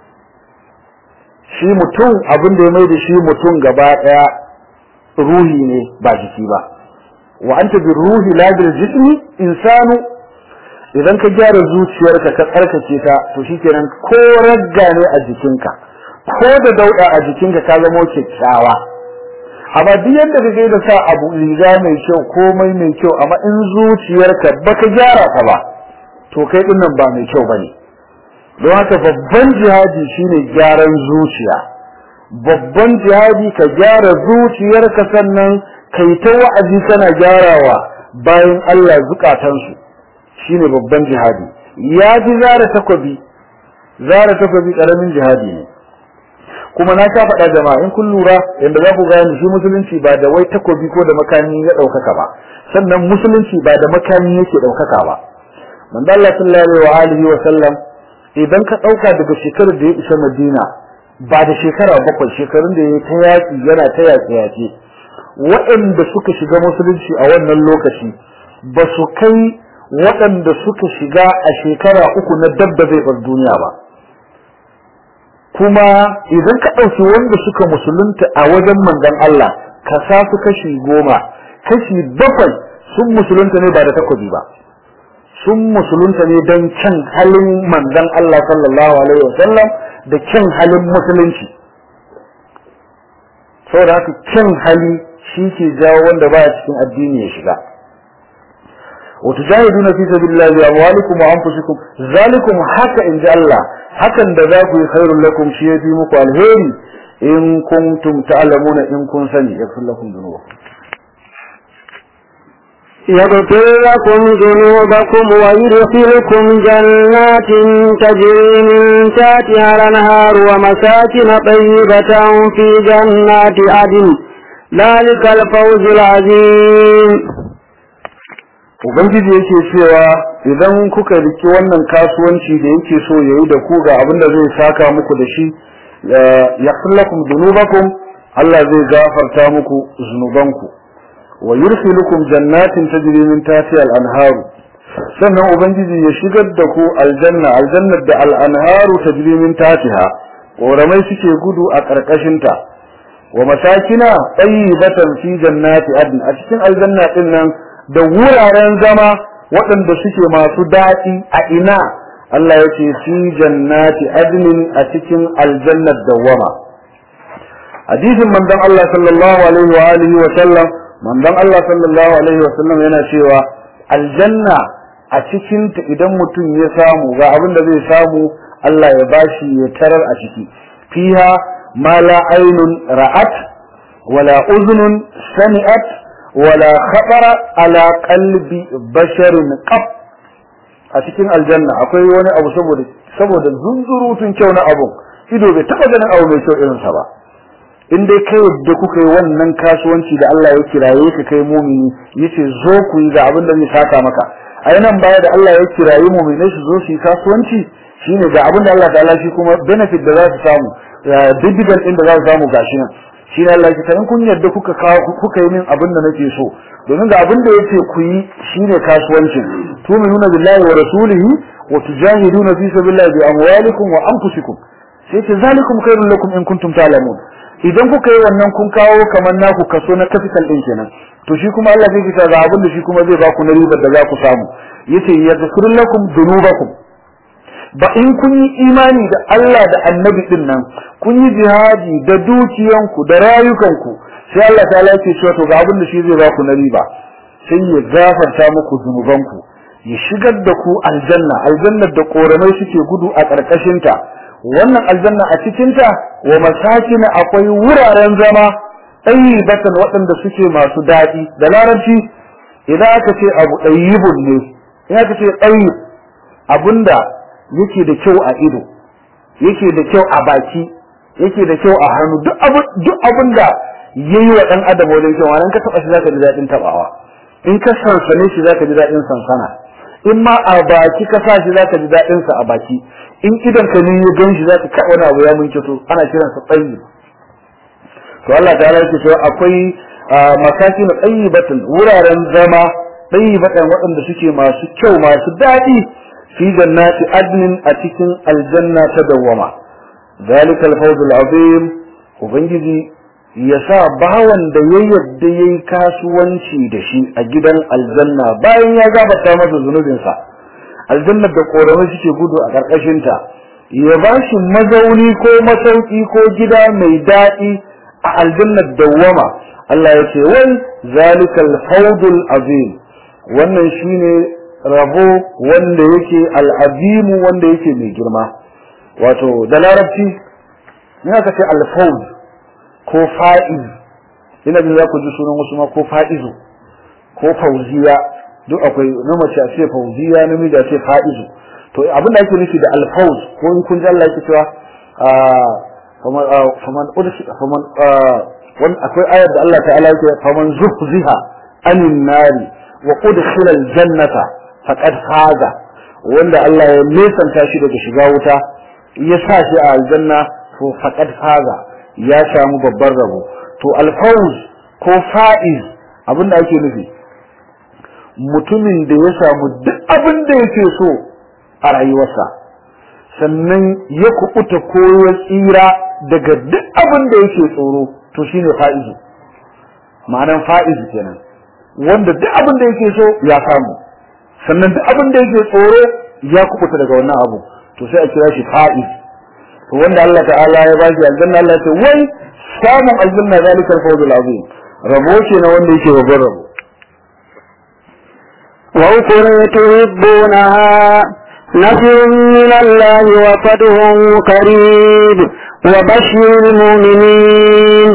shi mutum abin da ya mai da shi mutum gaba daya ruhi ne ba jiki ba wa anta bi ruhi la bil jismi insanu idan ka gyara zuciyarka ka tsarkake ta to shikenan ko ragga ne a jikinka ko da dauda a jikinka ka zama kikkiawa amma duk yadda kake da sa abu riga mai kyau komai mai kyau amma in zuciyarka baka gyara ta ba to kai din nan ba mai kyau bane don haka babban jihadi shine gyaran zuciya babban jihadi ka gyara zuciyarka sannan kai ta wa'azi kana gyarawa bayan Allah zukatansu shine babban jihadi ya ji zara takobi karamin jihadi ne kuma na ta faɗa jama'a in kun lura yanda za ku gane shi musulunci ba da wai takobi ko da makami ya ɗaukaka ba, sannan musulunci ba da makami yake ɗaukaka ba. manzo Allah sallallahu alaihi wa sallam idan ka ɗauka daga shekarar da ya isa Madina ba da shekara 7 shekarun da ya ta yaƙi yana ta yaƙi waɗanda suka shiga musulunci a wannan lokaci ba su kai waɗanda suka shiga a shekara 3 na dabba zai bar duniya ba. kuma idan ka ɗauki wanda suka musulunta a wajen manzon Allah ka sa su kashi 10 kashi 7 sun musulunta ne ba da takobi ba, sun musulunta ne don kyan halin manzon Allah sallallahu alaihi wasallam da kyan halin musulunci. saboda haka kyan hali shi ke jawo wanda baya cikin addini ya shiga. وتجاهدون في سبيل الله بأموالكم وأنفسكم ذلكم حكا إن جاء الله حكا ذاك خير لكم شيء في مكو الهيري إن كنتم تعلمون إن كنتم يغفر لكم ذنوبكم يغفر لكم ذنوبكم ويدخلكم جنات تجري من تحتها الأنهار ومساكن طيبة في جنات عدن ذلك الفوز العظيم. Ubangiji yake cewa idan kuka riki wannan kasuwanci da yake so yayi da ku ga abin da zai saka muku da shi, yaghfir lakum dhunubakum, Allah zai gafarta muku zunubanku, wa yursilukum jannatin tajri min tahtiha al-anharu, sannan ubangiji ya shigar da ku aljannar da al-anharu tajri min tahtiha, koramai suke gudu a karkashin ta, wa masakina tayyibatan fi jannati adn, a cikin aljanna din nan da wuraren zama waɗanda suke masu daɗi a ina. Allah ya ce fi jannati adnin, a cikin aljannar dawama. hadisin manzon Allah sallallahu alaihi wa alihi wa sallam, manzon Allah sallallahu alaihi wa sallam yana cewa aljanna a cikin ta idan mutum ya samu ga abin da zai samu Allah ya bashi ya tarar a ciki. fiha ma la aynun ra'at wala udhunun sami'at wala khabara ala qalbi basharin qab. a cikin aljanna akwai wani abu saboda zunzurutun kyau na abu ido bai taba ganin abu mai kyau irin sa ba. in dai kai da kuka yi wannan kasuwanci da Allah ya kiraye ka kai mu'mini yace zo ku yi ga abin da zai saka maka. ai nan baya da Allah ya kiraye mu'minai su zo su yi kasuwanci shine ga abin da Allah ta'ala shi kuma benefit da za su samu, dividend din da za su samu gashi nan. shi ne Allah ya ce kun yadda kuka yi min abin da nake so, domin ga abin da yake ku yi shine kasuwancin. tu'minuna billahi wa rasulihi wa tujahiduna fi sabilillahi bi amwalikum wa anfusikum, sai ce zalikum khairul lakum in kuntum ta'lamun. idan kuka yi wannan kun kawo kamar naku kaso na capital din kenan, to shi kuma Allah zai kisa ga abin da shi kuma zai ba ku na ribar da za ku samu. yace yaghfir lakum dhunubakum, ba in kun yi imani da Allah da annabi din nan kun yi jihadi da dukiyanku da rayukanku, sai Allah ta'ala yake cewa to ga abin da shi zai ba ku na riba, sai ya gafarta muku zunubanku, ya shigar da ku aljannar da koramai suke gudu a karkashin ta. wannan aljanna a cikin ta wa masakin akwai wuraren zama tayyibatan waɗanda suke masu daɗi. da larabci idan aka ce abu tayyibun ne, idan aka ce tayyib abunda yake da kyau a ido, yake da kyau a baki, yake da kyau a hannu, duk abin da yayi wa dan adam wajen kyau, wannan ka taba shi zaka ji dadin tabawa, in ka sansane shi zaka ji dadin sansana, in ma a baki ka sa shi zaka ji dadin sa a baki, in idan ka ne ya gan shi zaka ka wani abu ya mun kito, ana kiran sa tayyib. to Allah ta'ala yake cewa akwai masakin tayyibatan, wuraren zama tayyibatan waɗanda suke masu kyau masu dadi fi jannati adnin, a cikin aljanna ta dawama. zalikal fawzul azim, ubangiji ya sa bawan da ya yadda yayi kasuwanci da shi a gidan aljanna bayan ya gabata masa zunubin sa, aljannar da koramai suke gudu a karkashin ta, ya bashi mazauni ko masauki ko gida mai dadi a aljannar dawama. Allah ya ce wai zalikal fawzul azim, wannan shine rabo wanda yake al'azimu, wanda yake mai girma. wato da larabci ina kace al-fawz ko fa'iz, ina jin za ku ji sunan wasu ma ko fa'izu ko fauziya, duk akwai na mace a ce fauziya, namiji a ce fa'izu. to abin da ake nufi da al-fawz, ko in kun ji Allah yake cewa faman udkhila faman akwai ayar da Allah ta'ala yake faman zuhziha anin nari wa udkhila aljannata faqad faza, wanda Allah ya nesanta shi daga shiga wuta ya sa shi a aljanna to faqad faza, ya samu babban rabo. to alfawz ko fa'iz abinda ake nufi mutumin da ya samu duk abin da yake so a rayuwarsa, sannan ya kubuta ko ya tsira daga duk abin da yake tsoro, to shine fa'izu. ma'anan fa'izu kenan wanda duk abin da yake so ya samu, sannan duk abin da yake tsoro ya kubuta daga wannan abu, to sai a kira shi fa'iz. to wanda Allah ta'ala ya ba shi aljanna, Allah ya ce wai samun aljanna zalika al-fawzul azim, rabo ce na wanda yake babban rabo. wa ukra tuhibbunaha nasrun min Allah wa fadhun qarib wa bashiril mu'minin.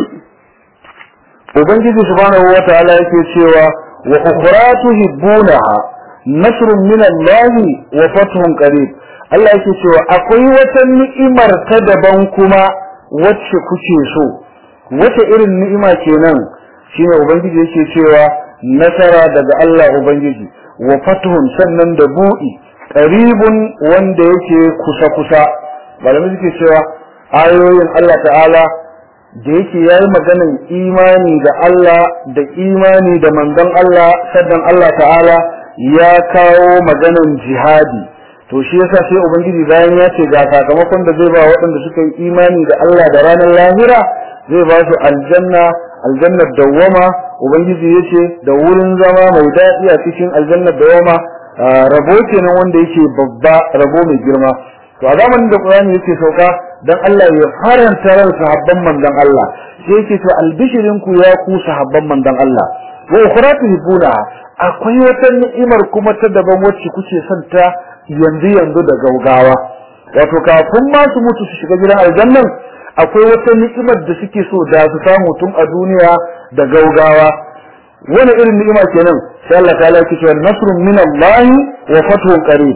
ubangiji subhanahu wa ta'ala yake cewa wa ukra tuhibbunaha nasrun min Allah wa fadhun qarib. Allah yake cewa akwai wata ni'imar ta daban kuma wacce kuke so. Wace irin ni'ima kenan? Shine ubangiji yake cewa nasara daga Allah ubangiji, wa fatuhun sannan da bu'i qaribun wanda yake kusa kusa. Malamai suke cewa ayoyin Allah ta'ala da yake yayi maganan imani da Allah da imani da manzon Allah, sannan Allah ta'ala ya kawo maganan jihadi. to shi yasa sai ubangiji bayan ya ce ga sakamakon da zai ba waɗanda suka yi imani da Allah da ranar lahira, zai ba su aljannar dawwama. ubangiji yace da wurin zama mai daɗi a cikin aljannar dawwama, rabo kenan wanda yake babba, rabo mai girma. to a zamanin da Qur'ani yake sauka dan Allah ya faranta ran sahabban manzon Allah, sai yake to albishirin ku ya ku sahabban manzon Allah, wa ukhratu hibuna, akwai wata ni'imar kuma ta daban wacce kuke son ta yanzu da gaugawa. wato kafin ma su mutu su shiga gidan aljannan, akwai wata ni'imar da suke so da su samu tun a duniya da gaugawa. wani irin ni'ima kenan? sai Allah ta'ala yake cewa nasrun min Allah wa fathun qarib,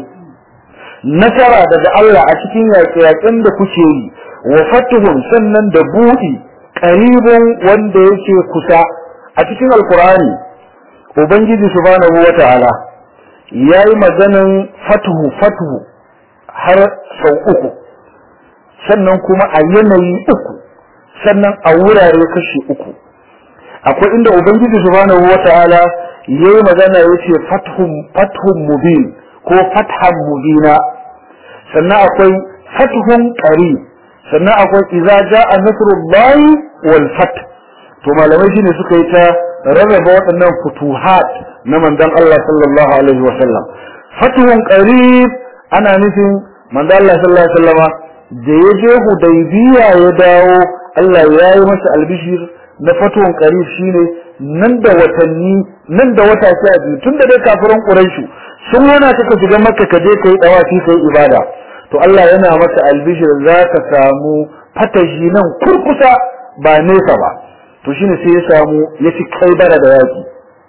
nasara daga Allah a cikin yaƙe-yaƙen da kuke yi, wa fathun sannan da buɗi qaribun wanda yake kusa. a cikin alqur'ani ubangiji subhanahu wa ta'ala yayi maganan fatuhu har sau 3, sannan kuma a yanayi 3, sannan a wurare kashi 3. akwai inda ubangiji subhanahu wataala yayi magana yace fathun mubin ko fathan mubina, sannan akwai fathun qarib, sannan akwai idza jaa nasrullahi wal fath. to malamai shine suka yi ta rarraba waɗannan futuhat na manzon Allah sallallahu alaihi wa sallam. fatuhun qarib ana nufin manzon Allah sallallahu alaihi wa sallama da ya je Hudaybiya ya dawo, Allah ya yi masa albishir na fatuhun qarib, shine nan da watanni, nan da wata 12, tunda dai kafiran Quraysh sun hana ka shiga Makka ka je kai dawafi kai ibada, to Allah yana masa albishir za ka samu fatahi nan kurkusa ba nesa ba. to shine sai ya samu ya ci Kaibara da yaki.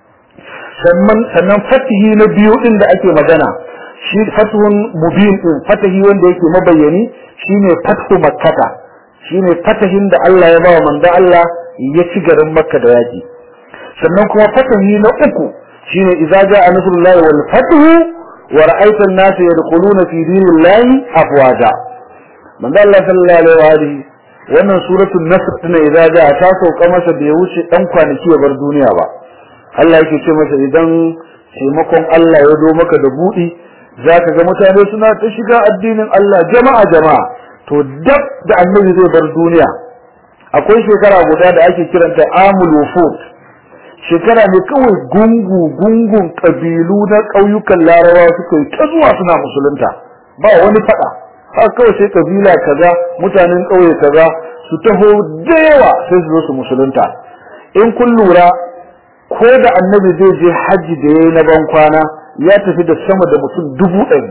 sannan fatihi na biyu din da ake magana, shi fatuhun mubin din, fatahi wanda yake mabayyani, shine fathu makkata, shine fatahin da Allah ya bawa manzo Allah ya ci garin Makka da yaki. sannan kuma fatahi na uku shine idza jaa nasrullahi wal fathu wa ra'aita an-nasa yadkhuluna fi dinillahi afwaja. manzo Allah sallallahu alaihi wa alihi, wannan suratul nasr din idza jaa ta sauka masa da ya wuce dan kwanaki ya bar duniya ba. Allah yake ce masa idan taimakon Allah ya zo maka da budi, zaka ga mutane suna ta shiga addinin Allah jama'a. to dab da annabi zai bar duniya, akwai shekara guda da ake kiranta amul wufud. shekara ne kawai gungun kabilu na ƙauyukan Larabawa suka yi ta zuwa suna musulunta, ba wani fada. har kawai sai kabila kaza, mutanen ƙauye kaza su taho da yawa sai su zo su musulunta. in kun lura, ko da annabi zai je haji da yayi na ban kwana, ya tafi da sama da mutum 100,000.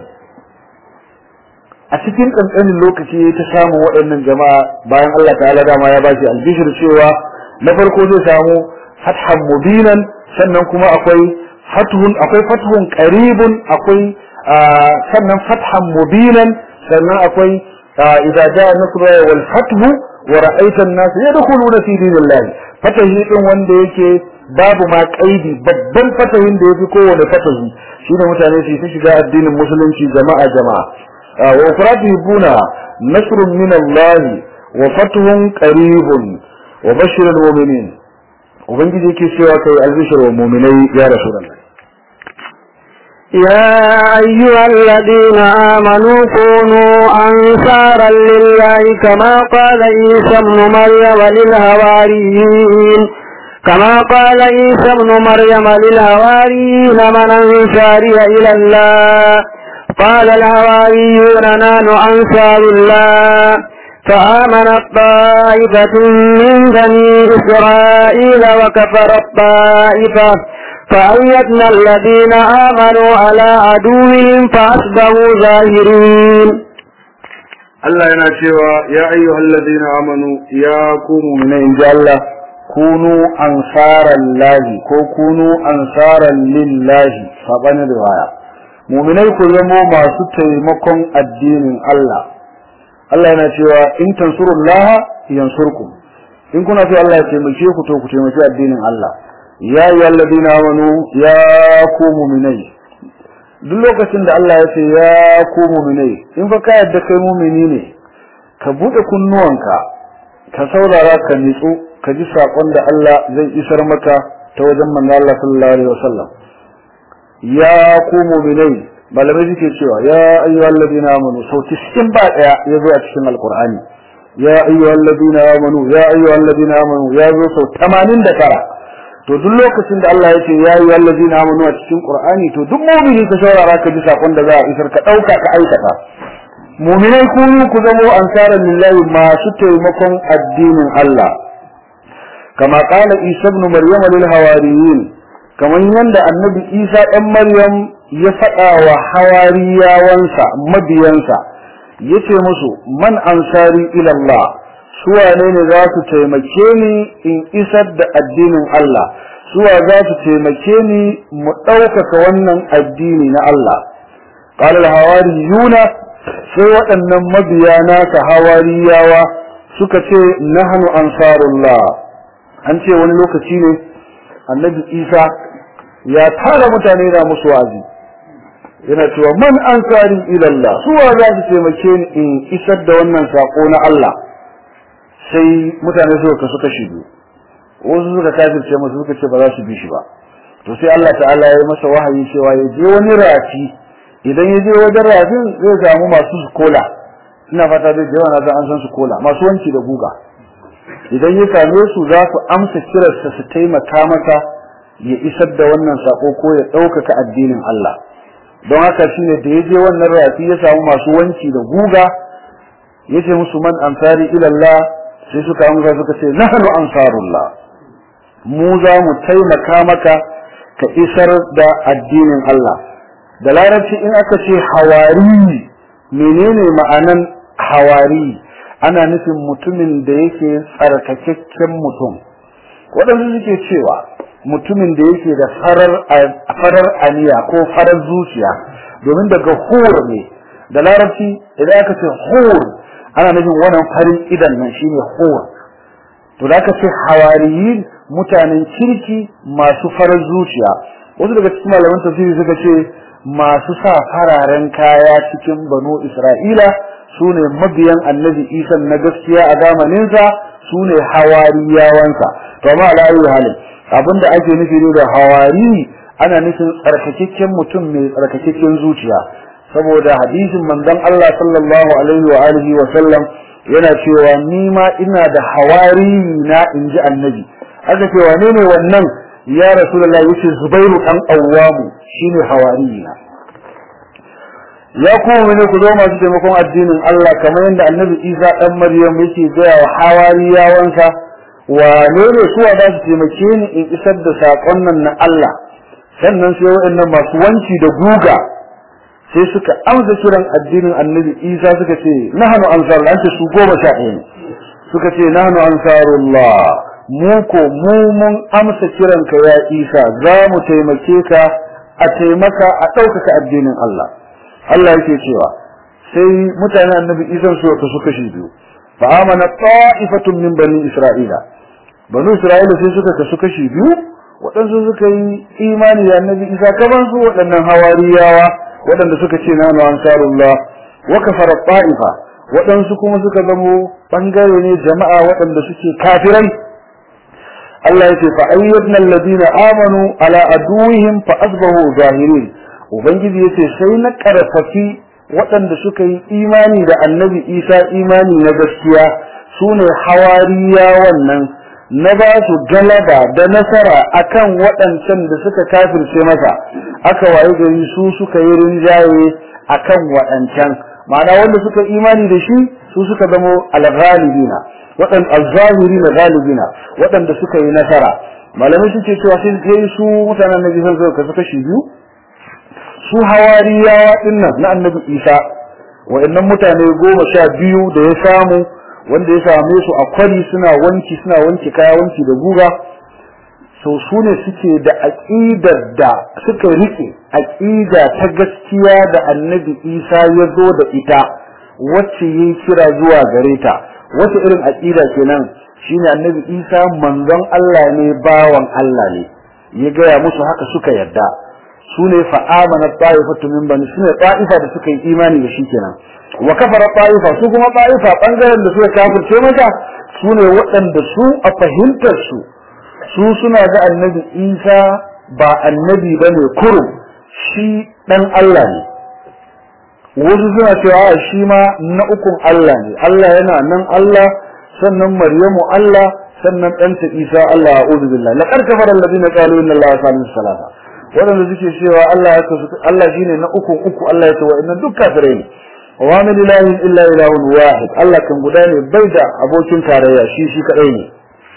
a cikin kankanin lokaci ya ta samu waɗannan jama'a, bayan Allah ta'ala dama ya bashi albishir cewa na farko zai samu fathan mubinan, sannan kuma akwai fathun qaribun, akwai sannan fathan mubinan, sannan akwai idza jaa nasrullahi wal fathu wa ra'aita an-nas yadkhuluna fi dinillahi fatahi din wanda yake babu ma kaidi babban fatahin da yafi kowane fatahi shine mutane su shiga addinin musulunci jama'a wa ufratibuna nasrun min Allah wa fathun qaribun wa bashirul mu'minin ubangiji yake cewa kai albishir wa mu'minai ya rasulullah يا أيها الذين آمنوا كونوا أنصارا لله كما قال عيسى ابن مريم للحواريين من أنصاري إلى الله قال الحواريون نحن أنصار الله فآمنت طائفة من بني إسرائيل وكفرت طائفة فأيدنا الذين آمنوا على عدوهم فأصبحوا ظاهرين. الله يناشوا يا أيها الذين آمنوا يا كونوا من عند الله كونوا أنصار الله كونوا أنصارا لله فبني رواية مؤمنين كلهم ما ستيمكم الدين الله Allah yana cewa in tansurullah yansurkum in kuna so Allah ya taimake ku to ku taimaki addinin Allah ya ayyuhalladhina amanu ya ku mu'minai duk lokacin da Allah ya ce ya ku mu'minai in fa ka yadda kai mu'mini ne ka bude kunnuwanka ka saurara ka nitsu ka ji sakon da Allah zai isar maka ta wajen manzo Allah sallallahu alaihi wasallam ya ku mu'minai malamai suke cewa ya ayyuhalladhina amanu sau 90 ba daya yazo a cikin alqur'ani ya ayyuhalladhina amanu ya ayyuhalladhina amanu yazo sau 89 to duk lokacin da Allah ya ce ya ayyuhalladhina amanu a cikin qur'ani to duk mu'mini ka saurara ka ji sakon da za a isar ka dauka ka aikata mu'minai ku zamo ansaran lillahi masu taimakon addinin Allah kama qala Isa ibn Maryam lil hawariyin kaman yanda annabi Isa dan Maryam ya faɗa wa hawariyawansa mabiyansa yace musu man ansari ila Allah su wane ne za su taimake ni in isar da addinin Allah suwa za su taimake ni mu ɗaukaka wannan addini na Allah qala al-hawariyuna sai waɗannan mabiya nasa hawariyawa suka ce nahnu ansarullah an ce wani lokaci ne annabi Isa ya tara mutane da musu wazi yana cewa man ansari ila Allah suwa za su taimake ni in isar da wannan sako na Allah sai mutane suka shigo wasu suka kafirce masa suka ce ba za su bi shi ba to sai Allah ta'ala ya masa wahayi cewa ya je wani rafi idan ya je wajen rafin zai samu masu kola ina fata zai je wani an san su kola masu wanki da guga idan ya same su za su amsa kirarsa su taimaka masa ya isar da wannan sako ko ya ɗaukaka addinin Allah don haka shine da ya je wannan rafi ya samu masu wanki da guga yace musu man ansari ila Allah sai suka amsa suka ce nahnu ansarullah mu za mu taimaka maka ka isar da addinin Allah da larabci in aka ce hawari menene ma'anan hawari ana nufin mutumin da yake tsarkakakken mutum waɗanda suke cewa mutumin da yake da farar aniya ko farar zuciya domin daga hur ne da larabci idan aka ce hur ana nufin wannan farin idan nan shine hur to da aka ce hawariyin mutanen kirki masu farar zuciya wasu daga cikin malaman tafsiri suka ce masu sa fararen kaya cikin banu Isra'ila sune mabiyan annabi Isa na gaskiya a zamanin sa sune hawariyawansa to amma ala ayi halin abinda ake nufi da hawari ana nufin tsarkakakken mutum mai tsarkakakken zuciya saboda hadisin manzon Allah sallallahu alaihi wa alihi wa sallam yana cewa ni ma ina da hawari na inji annabi aka ce wane ne wannan ya rasulullahi yace Zubairu dan Awwamu shine hawari na ya kuma ne ku zo masu taimakon addinin Allah kamar yadda annabi Isa dan Maryam yake gaya wa hawariyawansa wane ne suwa za su taimake ni in isar da sakon nan na Allah sannan sai waɗannan masu wanki da guga sai suka amsa kiran addinin annabi Isa suka ce nahnu ansarullah anta su 11 suka ce nahnu ansarullah mu mun amsa kiran ka ya Isa za mu taimake ka a taimaka a ɗaukaka addinin Allah Allah yake cewa sai mutanen annabi Isa suka shi biyu fa amana ta'ifatun min bani isra'ila bani isra'ila sai suka kasu kashi biyu waɗansu suka yi imani da annabi isa kaman su waɗannan hawariyawa waɗanda suka ce nanu ansarullah wa kafara ta'ifa waɗansu kuma suka zamo bangare ne jama'a waɗanda suke kafirai Allah yake fa ayyadna alladhina amanu ala aduwihim fa asbahu zahirin ubangiji yace sai na karfafi waɗanda suka yi imani da annabi isa imani na gaskiya sune hawariya wannan na ba su galaba da nasara akan waɗancan da suka kafirce masa aka waye gari su suka yi rinjaye akan waɗancan ma'ana wanda suka imani da shi su suka zamo al-ghalibina waɗanda al-zahirina ghalibina waɗanda suka yi nasara malamai suke cewa sai su mutanen nabi sun zo kasu kashi biyu su hawariyawa dinnan na annabi isa waɗannan mutane 12 da ya samu wanda ya same su a kwari suna wanki kaya wanki da guga so su ne suke da aqidar da suka rike aqida ta gaskiya da annabi isa ya zo da ita wacce yayi kira zuwa gare ta wata irin aqida kenan shine annabi isa manzon Allah ne bawan Allah ne ya gaya musu haka suka yarda sune fa amana ta'ifatu min bani sune ta'ifa da suka yi imani da shi kenan wa kafara ta'ifa su kuma ta'ifa bangaren da suka kafirce mata sune waɗanda su a fahimtar su suna ga annabi Isa ba annabi bane kurum shi dan Allah ne wasu suna cewa shi ma na ukun Allah ne Allah yana nan Allah sannan Maryamu Allah sannan ɗanta Isa Allah a'udhu billahi laqad kafara alladhina qalu inna Allaha thalithu thalatha wadanda suke cewa Allah shine na ukun uku Allah ya ce wa inna duk kafirai ne wa min ilahin illa ilahun wahid Allah kan guda ne bai da abokin tarayya shi kadai ne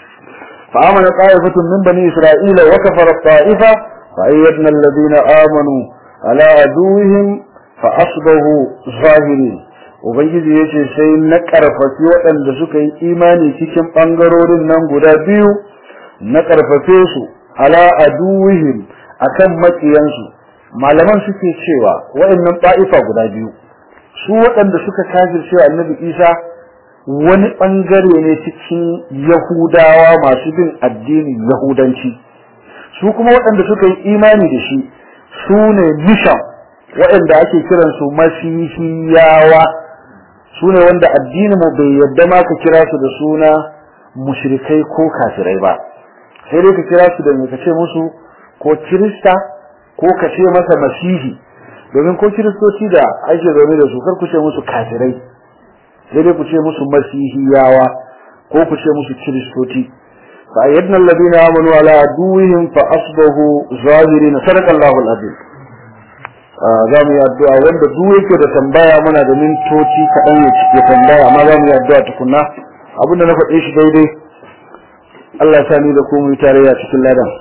fa amana ta'ifatun min bani isra'ila wa kafara ta'ifa fa ayyadna alladhina amanu ala aduwwihim fa asbahu zahirin ubangiji yace sai na karfafi waɗanda suka yi imani cikin bangarorin nan guda biyu na karfafe su ala aduwwihim akan makiyansu malaman suke cewa waɗannan ta'ifa guda biyu su waɗanda suka kafirce annabi Isa wani bangare ne cikin Yahudawa masu bin addinin Yahudanci su kuma waɗanda suka yi imani da shi su ne mission waɗanda ake kiran su masihiyawa su ne wanda addinin mu bai yadda ma ka kira su da suna mushrikai ko kafirai ba sai dai ka kira su da ka ce musu ko kirista ko ka ce masa masihi domin ko kiristoci da ake zaune da su kar ku ce musu kafirai sai dai ku ce musu masihiyawa ko ku ce musu kiristoci fa ayyadna alladhina amanu ala aduwwihim fa asbahu zahirin sadaqallahu alazim za mu yi addu'a wanda duk yake da tambaya muna da mintoci kaɗan ya cike tambaya amma za mu yi addu'a tukunna abinda na faɗe shi daidai Allah ya sa ni da ku mu yi tarayya cikin ladan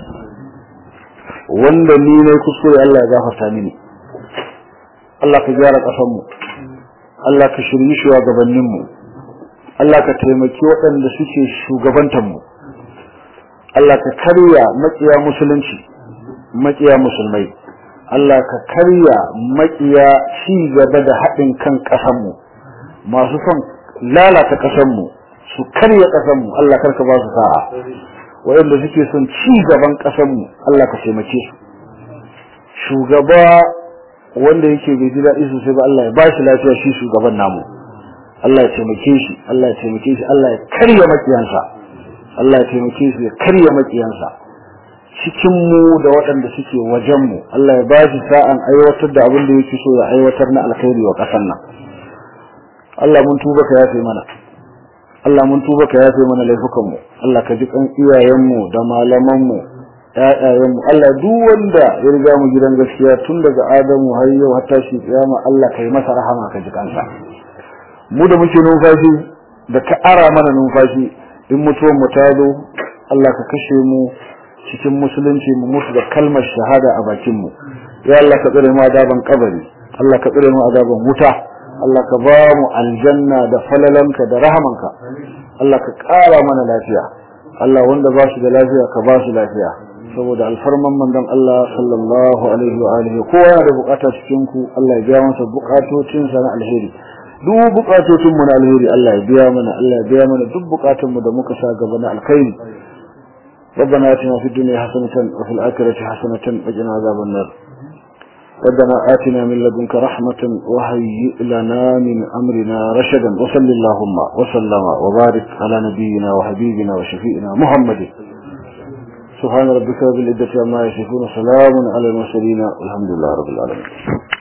wanda ni ne kuskure Allah ya gafarta mini Allah ka gyara ƙasarmu Allah ka shirye shugabanninmu Allah ka taimaki waɗanda suke shugabantanmu Allah ka karya makiya musulunci makiya musulmai Allah ka karya makiya ci gaba da haɗin kan ƙasarmu masu son lalata ƙasarmu su karya ƙasarmu Allah karka ba su sa'a waɗanda suke son ci gaban ƙasarmu Allah ka taimake su shugaba wanda yake bai ji daɗi sosai ba Allah ya ba shi lafiya shi shugaban namu Allah ya taimake shi Allah ya taimake shi Allah ya karya makiyansa Allah ya taimake shi ya karya makiyansa cikin mu da waɗanda suke wajen mu Allah ya ba shi sa'an aiwatar da abin da yake so ya aiwatar na alkhairi wa ƙasar nan Allah mun tuba ka yafe mana Allah mun tuba ka yafe mana laifukan mu Allah ka ji kan iyayen mu da malaman mu ƴaƴayen mu Allah duk wanda ya riga mu gidan gaskiya tun daga Adamu har yau har tashi kiyama Allah kai masa rahama ka ji kansa mu da muke numfashi da ka ara mana numfashi in mutuwan mu ta zo Allah ka kashe mu cikin musulunci mu mutu da kalmar shahada a bakin mu ya Allah ka tsare mu azaban kabari Allah ka tsare mu azaban wuta Allah ka ba mu aljanna da falalanka da rahamanka Allah ka ƙara mana lafiya Allah wanda ba shi da lafiya ka ba shi lafiya saboda alfarman manzon Allah sallallahu alaihi wa alihi kowa da bukata cikin ku Allah ya biya masa bukatocin sa na alheri duk bukatocin mu na alheri Allah ya biya mana, Allah ya biya mana duk bukatun mu da muka sa gaba na alkhairi. ربنا آتنا في الدنيا حسنة وفي الآخرة حسنة وقنا عذاب النار. ربنا آتنا من لدنك رحمة وهيئ لنا من أمرنا رشدا. وصل اللهم وسلم وبارك على نبينا وحبيبنا وشفيئنا محمد. سبحان ربك رب العزة عما يصفون، سلام على المرسلين والحمد لله رب العالمين.